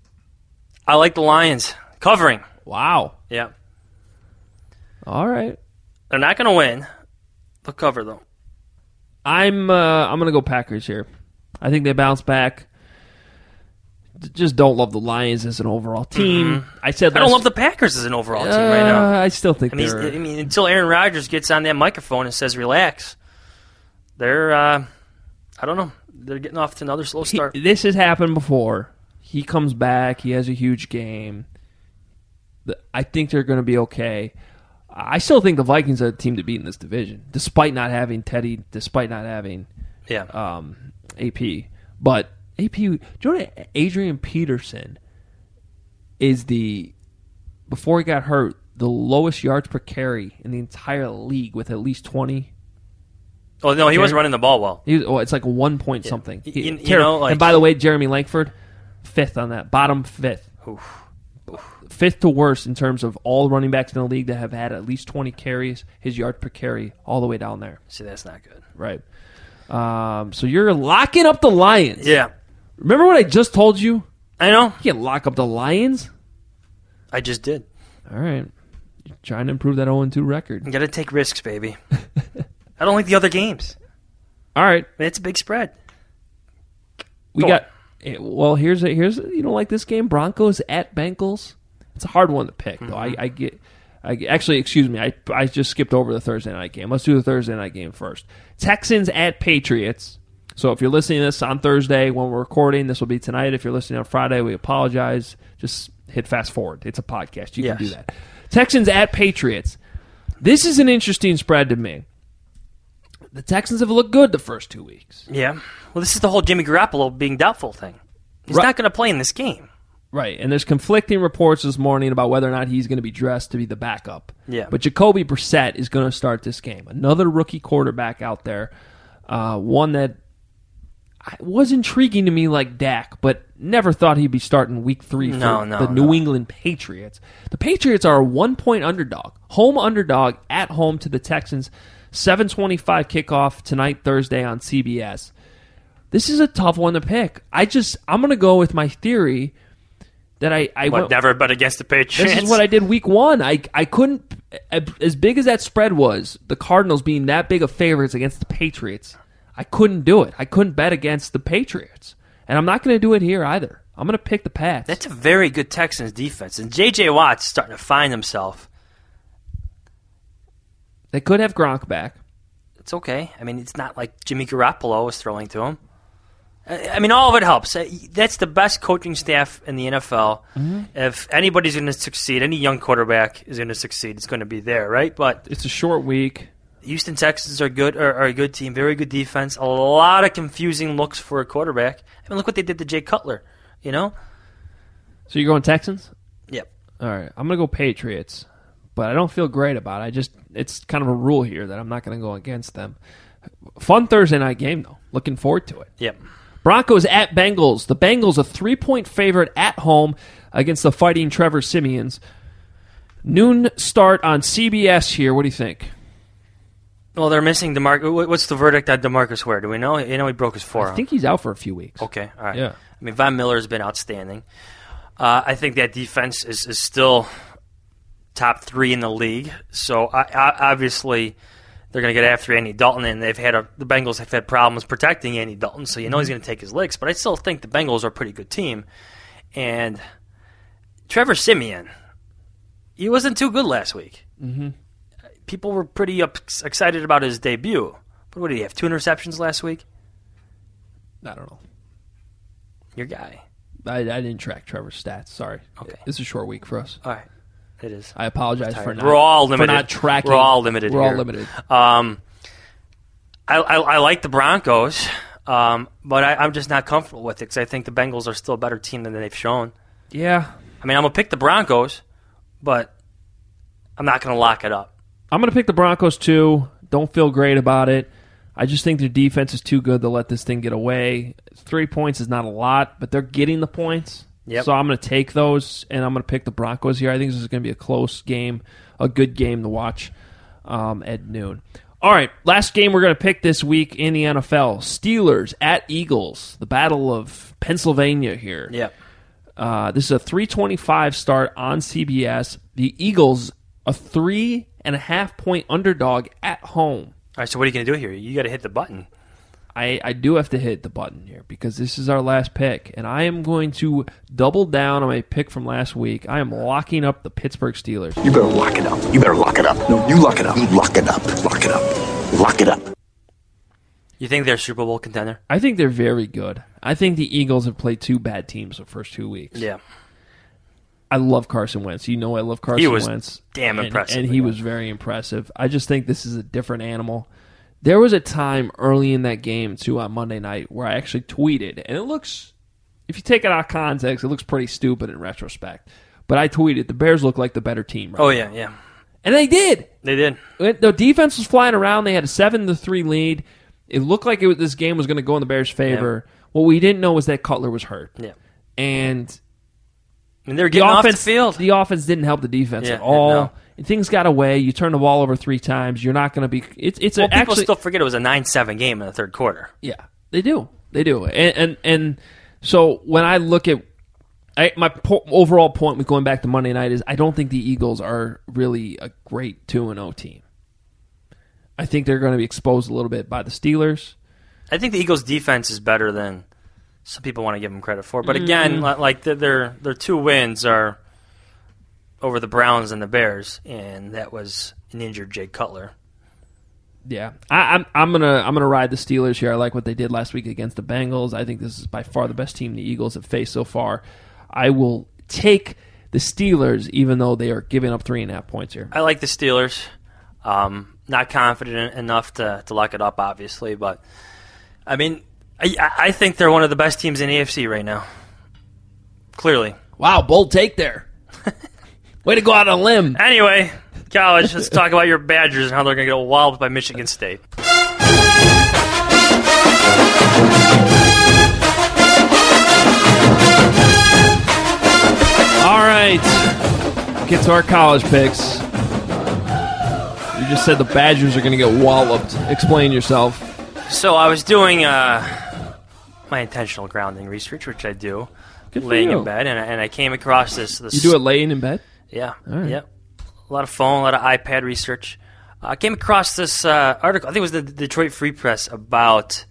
I like the Lions covering. Wow. Yeah, All right. they're not going to win. They'll cover though. I'm uh, I'm gonna go Packers here. I think they bounce back. D- Just don't love the Lions as an overall team. Mm-hmm. I said I don't last- love the Packers as an overall team Uh, right now. I still think I mean, they're. I mean, until Aaron Rodgers gets on that microphone and says "relax," they're. Uh, I don't know. They're getting off to another slow he- start. this has happened before. He comes back. He has a huge game. The- I think they're going to be okay. I still think the Vikings are the team to beat in this division, despite not having Teddy, despite not having yeah. um, A P. But A P, do you know that Adrian Peterson is the, before he got hurt, the lowest yards per carry in the entire league with at least twenty. Oh no, he was Jeremy- running the ball well. He was, oh, it's like one point something. You- He- you- you terrible. know, like- and by the way, Jeremy Langford, fifth on that, bottom fifth. Fifth to worst in terms of all running backs in the league that have had at least twenty carries, his yard per carry, all the way down there. See, that's not good. Right. Um, so you're locking up the Lions. Yeah, Remember what I just told you? I know. You can't lock up the Lions. I just did. All right. You're trying to improve that oh and two record. You got to take risks, baby. I don't like the other games. All right. I mean, it's a big spread. We Go got eh, well, here's a, here's a, you don't like this game? Broncos at Bengals. It's a hard one to pick, though. Mm-hmm. I, I get I actually, excuse me, I I just skipped over the Thursday night game. Let's do the Thursday night game first. Texans at Patriots. So if you're listening to this on Thursday when we're recording, this will be tonight. If you're listening on Friday, we apologize. Just hit fast forward. It's a podcast. You Yes. can do that. Texans at Patriots. This is an interesting spread to me. The Texans have looked good the first two weeks. Yeah. Well, this is the whole Jimmy Garoppolo being doubtful thing. He's Right. not going to play in this game. Right, and there's conflicting reports this morning about whether or not he's going to be dressed to be the backup. Yeah. But Jacoby Brissett is going to start this game. Another rookie quarterback out there. Uh, one that was intriguing to me like Dak, but never thought he'd be starting week three for No, no, the New no. England Patriots. The Patriots are a one-point underdog. Home underdog at home to the Texans. seven twenty-five kickoff tonight, Thursday on C B S. This is a tough one to pick. I just, I'm going to go with my theory that I, I What, went, never bet against the Patriots? this is what I did week one. I I couldn't, as big as that spread was, the Cardinals being that big of favorites against the Patriots, I couldn't do it. I couldn't bet against the Patriots. And I'm not going to do it here either. I'm going to pick the Pats. That's a very good Texans defense. And J J. Watt's starting to find himself. They could have Gronk back. It's okay. I mean, it's not like Jimmy Garoppolo was throwing to him. I I mean, all of it helps. Uh, That's the best coaching staff in the N F L. Mm-hmm. If anybody's going to succeed, any young quarterback is going to succeed, it's going to be there, right? But It's a short week. Houston Texans are good, are, are a good team, very good defense. A lot of confusing looks for a quarterback. I mean, look what they did to Jay Cutler. You know? So you're going Texans? Yep. All right. I'm going to go Patriots. But I don't feel great about it. I just, it's kind of a rule here that I'm not going to go against them. Fun Thursday night game, though. Looking forward to it. Yep. Broncos at Bengals. The Bengals a three-point favorite at home against the Fighting Trevor Siemians. Noon start on C B S here. What do you think? Well, they're missing DeMarcus. What's the verdict on DeMarcus Ware? Do we know? You know he broke his forearm. I think he's out for a few weeks. Okay, all right. Yeah. I mean, Von Miller has been outstanding. Uh, I think that defense is, is still top three in the league. So I, I, obviously they're going to get after Andy Dalton, and they've had a, the Bengals have had problems protecting Andy Dalton. So you know he's going to take his licks. But I still think the Bengals are a pretty good team. And Trevor Siemian, he wasn't too good last week. Mm-hmm. People were pretty up, excited about his debut. But what did he have? Two interceptions last week? I don't know. Your guy. I, I didn't track Trevor's stats. Sorry. Okay. It's a short week for us. All right. It is. I apologize for not. We're all limited. For not tracking. We're all limited. We're here. all limited. Um, I, I, I like the Broncos, um, but I, I'm just not comfortable with it because I think the Bengals are still a better team than they've shown. Yeah. I mean, I'm gonna pick the Broncos, but I'm not going to lock it up. I'm going to pick the Broncos too. Don't feel great about it. I just think their defense is too good to let this thing get away. Three points is not a lot, but they're getting the points. Yep. So I'm going to take those, and I'm going to pick the Broncos here. I think this is going to be a close game, a good game to watch um, at noon. All right, last game we're going to pick this week in the N F L. Steelers at Eagles, the Battle of Pennsylvania here. Yep. Uh, this is a three twenty-five start on C B S. The Eagles, a three and a half point underdog at home. All right, so what are you going to do here? You got to hit the button. I, I do have to hit the button here because this is our last pick, and I am going to double down on my pick from last week. I am locking up the Pittsburgh Steelers. You better lock it up. You better lock it up. No, you lock it up. You lock it up. Lock it up. Lock it up. You think they're a Super Bowl contender? I think they're very good. I think the Eagles have played two bad teams the first two weeks. Yeah. I love Carson Wentz. You know I love Carson He was Wentz. damn and, impressive. And he was very impressive. I just think this is a different animal. There was a time early in that game, too, on Monday night, where I actually tweeted, and it looks, if you take it out of context, it looks pretty stupid in retrospect. But I tweeted, the Bears look like the better team right Oh, now. yeah, yeah. And they did. They did. The defense was flying around. They had a seven to three lead. It looked like it was, this game was going to go in the Bears' favor. Yeah. What we didn't know was that Cutler was hurt. Yeah. And And they were getting the off offense, the field. The offense didn't help the defense Yeah, at all. no. And things got away. You turn the ball over three times. You're not going to be. It's it's well, a, people actually still forget it was a nine seven game in the third quarter. Yeah, they do. They do. And and, and so when I look at I, my po- overall point with going back to Monday night is I don't think the Eagles are really a great two and oh team. I think they're going to be exposed a little bit by the Steelers. I think the Eagles' defense is better than some people want to give them credit for. But again, mm. like their their two wins are over the Browns and the Bears, and that was an injured Jay Cutler. Yeah, I, I'm I'm gonna I'm gonna ride the Steelers here. I like what they did last week against the Bengals. I think this is by far the best team the Eagles have faced so far. I will take the Steelers, even though they are giving up three and a half points here. I like the Steelers. Um, not confident enough to to lock it up, obviously, but I mean, I I think they're one of the best teams in the A F C right now. Clearly. Wow, bold take there. Way to go out on a limb. Anyway, college, let's talk about your Badgers and how they're going to get walloped by Michigan State. All right. Get to our college picks. You just said the Badgers are going to get walloped. Explain yourself. So I was doing uh, my intentional grounding research, which I do, Good for laying you. in bed, and, and I came across this. this You do it laying in bed? Yeah, right. yeah. A lot of phone, a lot of iPad research. Uh, I came across this uh, article, I think it was the Detroit Free Press, about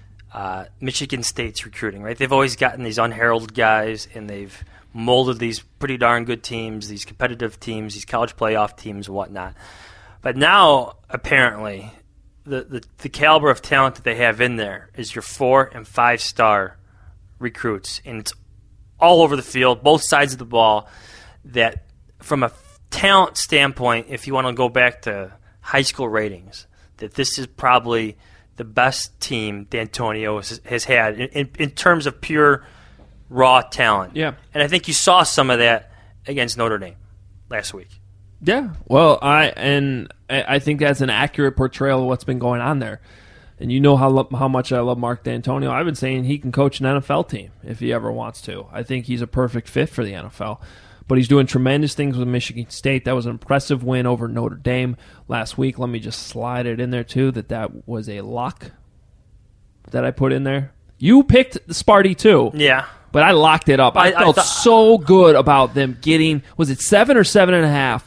uh, Michigan State's recruiting, right? They've always gotten these unheralded guys, and they've molded these pretty darn good teams, these competitive teams, these college playoff teams and whatnot. But now, apparently, the, the, the caliber of talent that they have in there is your four- and five-star recruits, and it's all over the field, both sides of the ball, that from a talent standpoint, if you want to go back to high school ratings, that this is probably the best team D'Antonio has, has had in, in, in terms of pure raw talent. Yeah. And I think you saw some of that against Notre Dame last week. Yeah. Well, I and I think that's an accurate portrayal of what's been going on there. And you know how lo- how much I love Mark D'Antonio. I've been saying he can coach an N F L team if he ever wants to. I think he's a perfect fit for the N F L. But he's doing tremendous things with Michigan State. That was an impressive win over Notre Dame last week. Let me just slide it in there, too, that that was a lock that I put in there. You picked the Sparty, too. Yeah. But I locked it up. I, I- I felt thought- so good about them getting, was it seven or seven and a half,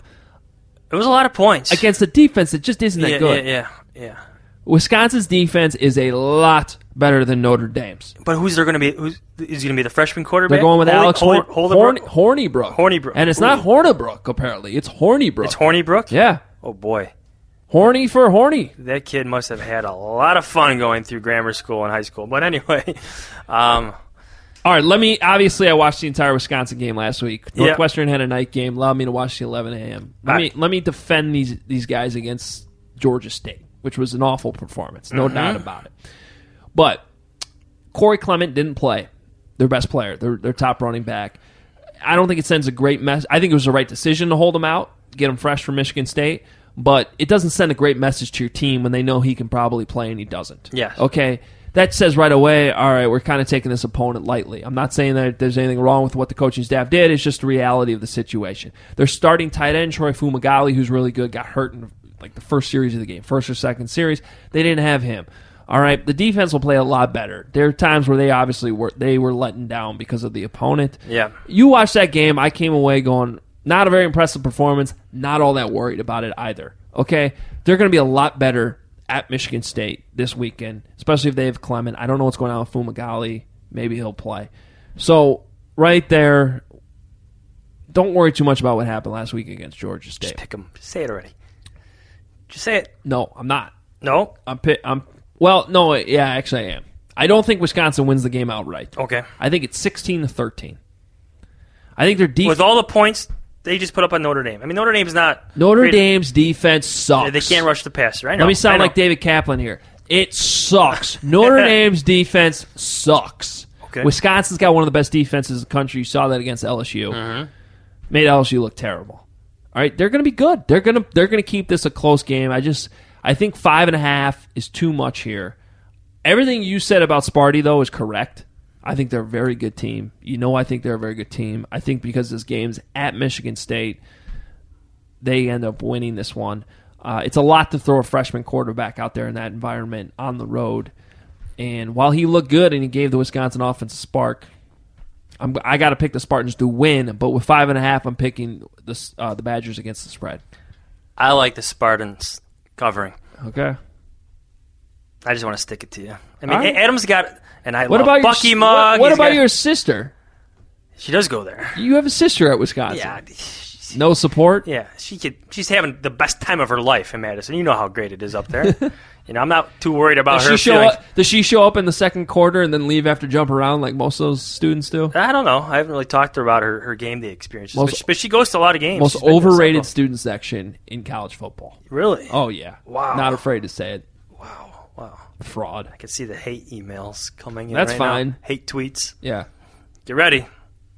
It was a lot of points. against a defense that just isn't that yeah, good. Yeah, yeah, yeah. Wisconsin's defense is a lot better than Notre Dame's. But who's there going to be? Who's is going to be the freshman quarterback? They're going with Holy- Alex Holy- Horn- Holdebrook? Horn- Hornibrook. Hornibrook. And it's not Ooh. Hornibrook, apparently. It's Hornibrook. It's Hornibrook? Yeah. Oh, boy. Horny for horny. That kid must have had a lot of fun going through grammar school and high school. But anyway, um, All right, let me, obviously I watched the entire Wisconsin game last week. Yeah. Northwestern had a night game, allowed me to watch the eleven a.m. Let All me right. let me defend these these guys against Georgia State, which was an awful performance, no Mm-hmm. doubt about it. But Corey Clement didn't play, their best player, their, their top running back. I don't think it sends a great mess. I think it was the right decision to hold him out. get him fresh from Michigan State, but it doesn't send a great message to your team when they know he can probably play and he doesn't. Yes. Okay? That says right away, all right, we're kind of taking this opponent lightly. I'm not saying that there's anything wrong with what the coaching staff did. It's just the reality of the situation. They're starting tight end, Troy Fumagalli, who's really good, got hurt in like the first series of the game, first or second series. They didn't have him. All right, the defense will play a lot better. There are times where they obviously were they were letting down because of the opponent. Yeah. You watched that game, I came away going, not a very impressive performance, not all that worried about it either. Okay? They're going to be a lot better at Michigan State this weekend, especially if they have Clement. I don't know what's going on with Fumagalli. Maybe he'll play. So, right there, don't worry too much about what happened last week against Georgia State. Just pick him. Just say it already. Just say it. No, I'm not. No? I'm pi- I'm Well, no, yeah, actually I am. I don't think Wisconsin wins the game outright. Okay. I think it's sixteen to thirteen. I think their defense... With all the points they just put up on Notre Dame. I mean, Notre Dame's not... Notre great. Dame's defense sucks. They can't rush the passer. I know. Let me sound I know. like David Kaplan here. It sucks. Notre Dame's defense sucks. Okay. Wisconsin's got one of the best defenses in the country. You saw that against L S U. Mm-hmm. Made L S U look terrible. All right, they're going to be good. They're going to they're going to keep this a close game. I just I think five and a half is too much here. Everything you said about Sparty though is correct. I think they're a very good team. You know, I think they're a very good team. I think because this game's at Michigan State, they end up winning this one. Uh, it's a lot to throw a freshman quarterback out there in that environment on the road. And while he looked good and he gave the Wisconsin offense a spark, I'm, I got to pick the Spartans to win. But with five and a half, I'm picking the uh, the Badgers against the spread. I like the Spartans covering. Okay. I just want to stick it to you. I mean, right. Adam's got, and I What love about Bucky your, Mug. What, what He's about got- your sister? She does go there. You have a sister at Wisconsin. Yeah. No support? Yeah, she could. She's having the best time of her life in Madison. You know how great it is up there. You know, I'm not too worried about Does her she show feelings. up? Does she show up in the second quarter and then leave after jump around like most of those students do? I don't know. I haven't really talked to her about her, her game day experiences, Most- but, she, but she goes to a lot of games. Most She's been to overrated several. student section in college football. Really? Oh yeah. Wow. Not afraid to say it. Wow. Wow. Fraud. I can see the hate emails coming in. That's right fine. Now. Hate tweets. Yeah. Get ready.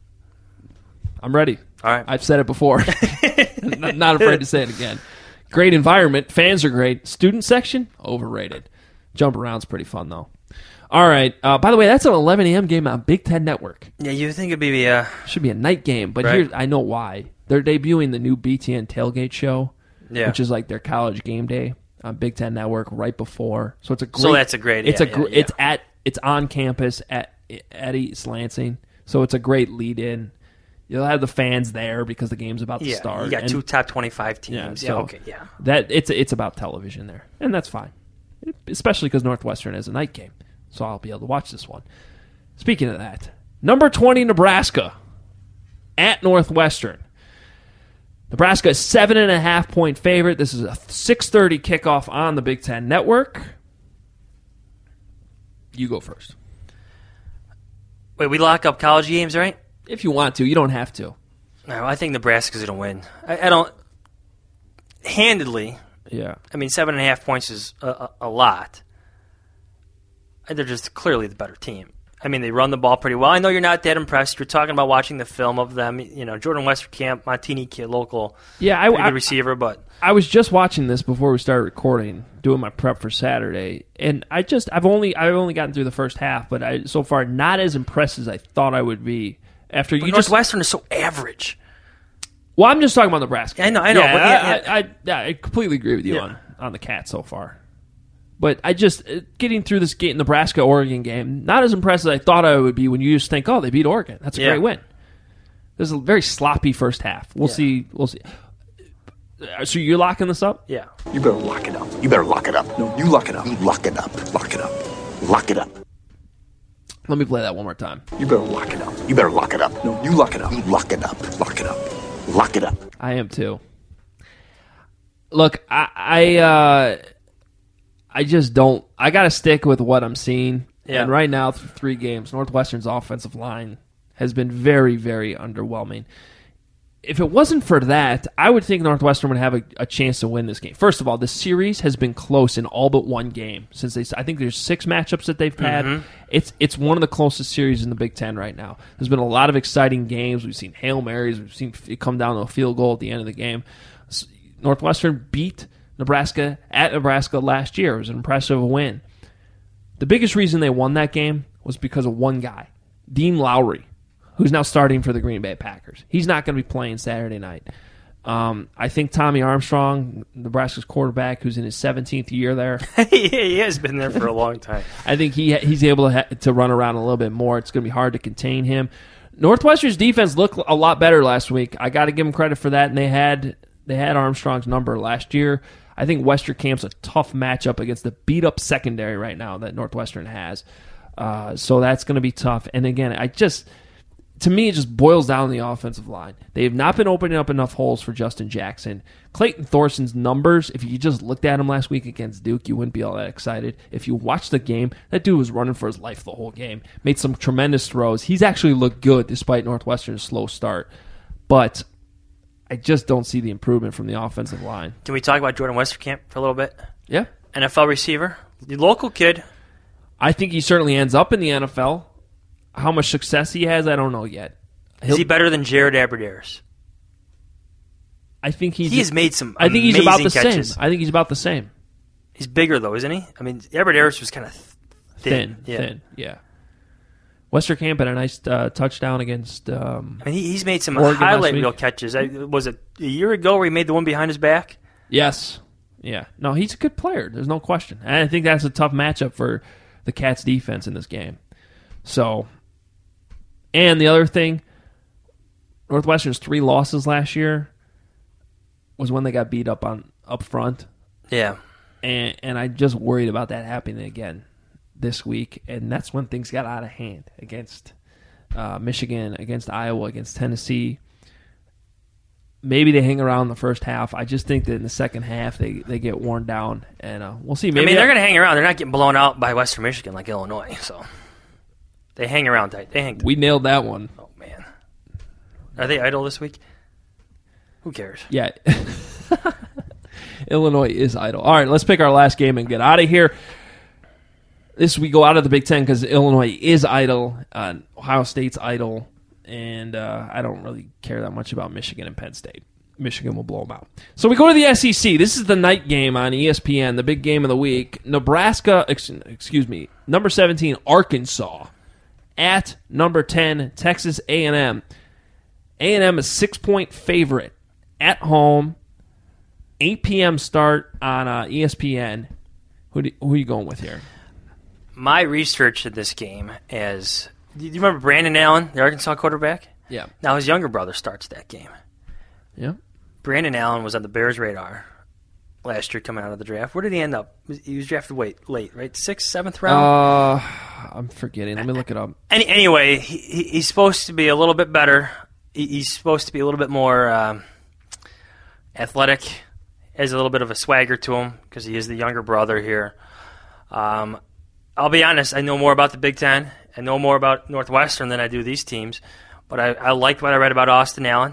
I'm ready. All right. I've said it before. not, not afraid to say it again. Great environment. Fans are great. Student section, overrated. Jump around's pretty fun, though. All right. Uh, by the way, that's an eleven a.m. game on Big Ten Network. Yeah, you think it'd be uh Should be a night game, but Right. here I know why. They're debuting the new B T N Tailgate show, Yeah. which is like their college game day on Big Ten Network right before. So it's a great. So that's a great- It's yeah, a gr- yeah, yeah. it's at it's on campus at at East Lansing, so it's a great lead in. You'll have the fans there because the game's about to yeah. start. You got and- two top twenty-five Yeah, teams. so Yeah. Okay. Yeah. That it's it's about television there, and that's fine, especially because Northwestern is a night game, so I'll be able to watch this one. Speaking of that, number twenty Nebraska at Northwestern. Nebraska is seven and a half point favorite. This is a six thirty kickoff on the Big Ten Network. You go first Wait, we lock up college games, right? if you want to. You don't have to. No, I think Nebraska's going to win. I, I don't handedly. Yeah. I mean, seven and a half points is a, a, a lot. They're just clearly the better team. I mean, they run the ball pretty well. I know you're not that impressed. You're talking about watching the film of them. You know, Jordan Westerkamp, Montini kid, local, Yeah, I, pretty I, good receiver, but I was just watching this before we started recording, doing my prep for Saturday, and I just I've only I've only gotten through the first half, but I so far not as impressed as I thought I would be. After you but just Northwestern is so average. well, I'm just talking about Nebraska. I know, I know, Yeah, but yeah, I, I, yeah, I completely agree with you Yeah. on on the Cats so far. But I just uh, getting through this game, Nebraska Oregon game, not as impressed as I thought I would be. When you just think, oh, they beat Oregon, that's a Yeah. great win. There's a very sloppy first half. We'll Yeah. see. We'll see. Uh, So you're locking this up? Yeah. You better lock it up. You better lock it up. No, you lock it up. You lock it up. Lock it up. Lock it up. Let me play that one more time. You better lock it up. You better lock it up. No, you lock it up. You lock it up. Lock it up. Lock it up. I am too. Look, I I, uh, I just don't. I got to stick with what I'm seeing. Yeah. And right now, through three games, Northwestern's offensive line has been very, very underwhelming. If it wasn't for that, I would think Northwestern would have a, a chance to win this game. First of all, the series has been close in all but one game since they. I think there's six matchups that they've had. Mm-hmm. It's it's one of the closest series in the Big Ten right now. There's been a lot of exciting games. We've seen Hail Marys. We've seen it come down to a field goal at the end of the game. Northwestern beat Nebraska at Nebraska last year. It was an impressive win. The biggest reason they won that game was because of one guy, Dean Lowry, who's now starting for the Green Bay Packers. He's not going to be playing Saturday night. Um, I think Tommy Armstrong, Nebraska's quarterback, who's in his seventeenth year there. He has been there for a long time. I think he he's able to ha- to run around a little bit more. It's going to be hard to contain him. Northwestern's defense looked a lot better last week. I got to give them credit for that, and they had they had Armstrong's number last year. I think Westerkamp's a tough matchup against the beat-up secondary right now that Northwestern has. Uh, so that's going to be tough. And again, I just... To me, it just boils down to the offensive line. They have not been opening up enough holes for Justin Jackson. Clayton Thorson's numbers, if you just looked at him last week against Duke, you wouldn't be all that excited. If you watched the game, that dude was running for his life the whole game. Made some tremendous throws. He's actually looked good despite Northwestern's slow start. But I just don't see the improvement from the offensive line. Can we talk about Jordan Westerkamp for a little bit? Yeah. N F L receiver. The local kid. I think he certainly ends up in the N F L. How much success he has, I don't know yet. He'll, Is he better than Jared Aberderis? I think he's. He has made some. I think he's about the catches. same. I think he's about the same. He's bigger though, isn't he? I mean, Aberderis was kind of thin. Thin, yeah. thin, yeah. Westerkamp had a nice uh, touchdown against. Um, I mean, he, he's made some Oregon highlight reel catches. I, was it a year ago where he made the one behind his back? Yes. Yeah. No, he's a good player. There's no question. And I think that's a tough matchup for the Cats' defense in this game. So. And the other thing, Northwestern's three losses last year was when they got beat up on up front. Yeah. And and I just worried about that happening again this week. And that's when things got out of hand against uh, Michigan, against Iowa, against Tennessee. Maybe they hang around the first half. I just think that in the second half they, they get worn down. And uh, we'll see. Maybe I mean, they're I, going to hang around. They're not getting blown out by Western Michigan like Illinois, so... They hang around tight. They hang. We nailed that one. Oh man, are they idle this week? Who cares? Yeah, Illinois is idle. All right, let's pick our last game and get out of here. This we go out of the Big Ten because Illinois is idle, uh, Ohio State's idle, and uh, I don't really care that much about Michigan and Penn State. Michigan will blow them out. So we go to the S E C. This is the night game on E S P N, the big game of the week. Nebraska, ex- excuse me, number seventeen, Arkansas. At number ten, Texas A and M. A and M is a six-point favorite at home. eight p.m. start on uh, E S P N. Who, do, who are you going with here? My research in this game is, do you remember Brandon Allen, the Arkansas quarterback? Yeah. Now his younger brother starts that game. Yeah. Brandon Allen was on the Bears' radar last year coming out of the draft. Where did he end up? He was drafted late, late right? Sixth, seventh round? Uh, I'm forgetting. Let me look it up. Any, anyway, he, he's supposed to be a little bit better. He, he's supposed to be a little bit more um, athletic. Has a little bit of a swagger to him because he is the younger brother here. Um, I'll be honest. I know more about the Big Ten. I know more about Northwestern than I do these teams. But I, I liked what I read about Austin Allen.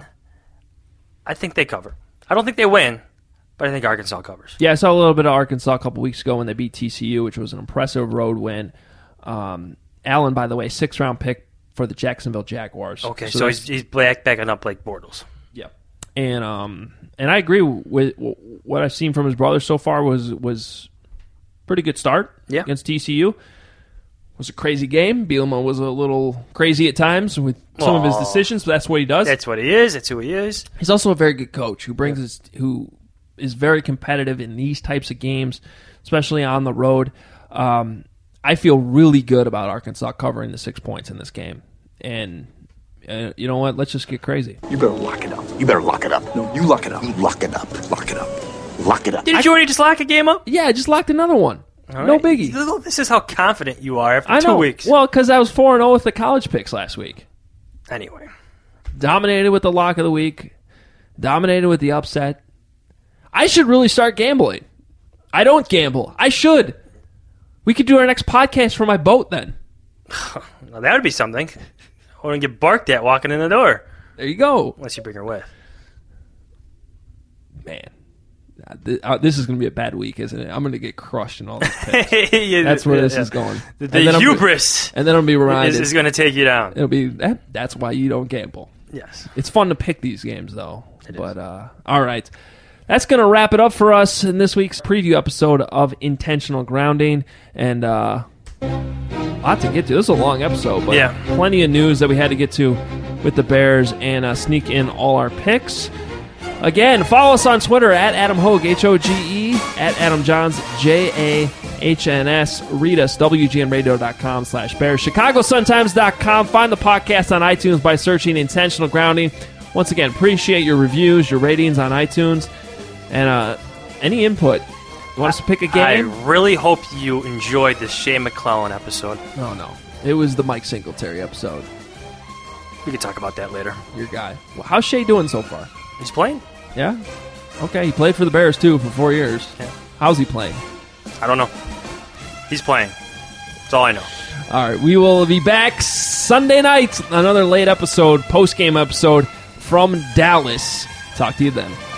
I think they cover. I don't think they win. But I think Arkansas covers. Yeah, I saw a little bit of Arkansas a couple weeks ago when they beat T C U, which was an impressive road win. Um, Allen, by the way, sixth-round pick for the Jacksonville Jaguars. Okay, so, so he's, he's back, backing up Blake Bortles. Yeah. And um, and I agree with what I've seen from his brother so far was was pretty good start yeah. against T C U. It was a crazy game. Bielema was a little crazy at times with some Aww. of his decisions, but that's what he does. That's what he is. That's who he is. He's also a very good coach who brings yeah. his who – is very competitive in these types of games, especially on the road. Um, I feel really good about Arkansas covering the six points in this game. And uh, you know what? Let's just get crazy. You better lock it up. You better lock it up. No, you lock it up. You lock it up. Lock it up. Lock it up. Didn't you already just lock a game up? Yeah, I just locked another one. All no right. biggie. This is how confident you are after I two know. weeks. Well, because I was four and oh with the college picks last week. Anyway. Dominated with the lock of the week. Dominated with the upset. I should really start gambling. I don't gamble. I should. We could do our next podcast from my boat then. Well, that would be something. I wouldn't get barked at walking in the door. There you go. Unless you bring her with. Man. This is going to be a bad week, isn't it? I'm going to get crushed in all these picks. yeah, That's where yeah, this yeah. is going. The, the and hubris and then I'll be reminded. This is going to take you down. It'll be that, That's why you don't gamble. Yes. It's fun to pick these games, though. It but is. Uh, all right. that's going to wrap it up for us in this week's preview episode of Intentional Grounding. And uh, a lot to get to. This is a long episode, but yeah. plenty of news that we had to get to with the Bears and uh, sneak in all our picks. Again, follow us on Twitter at Adam Hogue, H O G E, at Adam Johns, J A H N S. Read us, W G N radio dot com slash Bears, Chicago Sun Times dot com. Find the podcast on iTunes by searching Intentional Grounding. Once again, appreciate your reviews, your ratings on iTunes, and uh, any input. You want us to pick a game? I really hope you enjoyed the Shea McClellan episode. No, no. It was the Mike Singletary episode. We can talk about that later. Your guy. Well, how's Shea doing so far? He's playing. Yeah? Okay, he played for the Bears, too, for four years. Yeah. How's he playing? I don't know. He's playing. That's all I know. All right, we will be back Sunday night. Another late episode, post-game episode from Dallas. Talk to you then.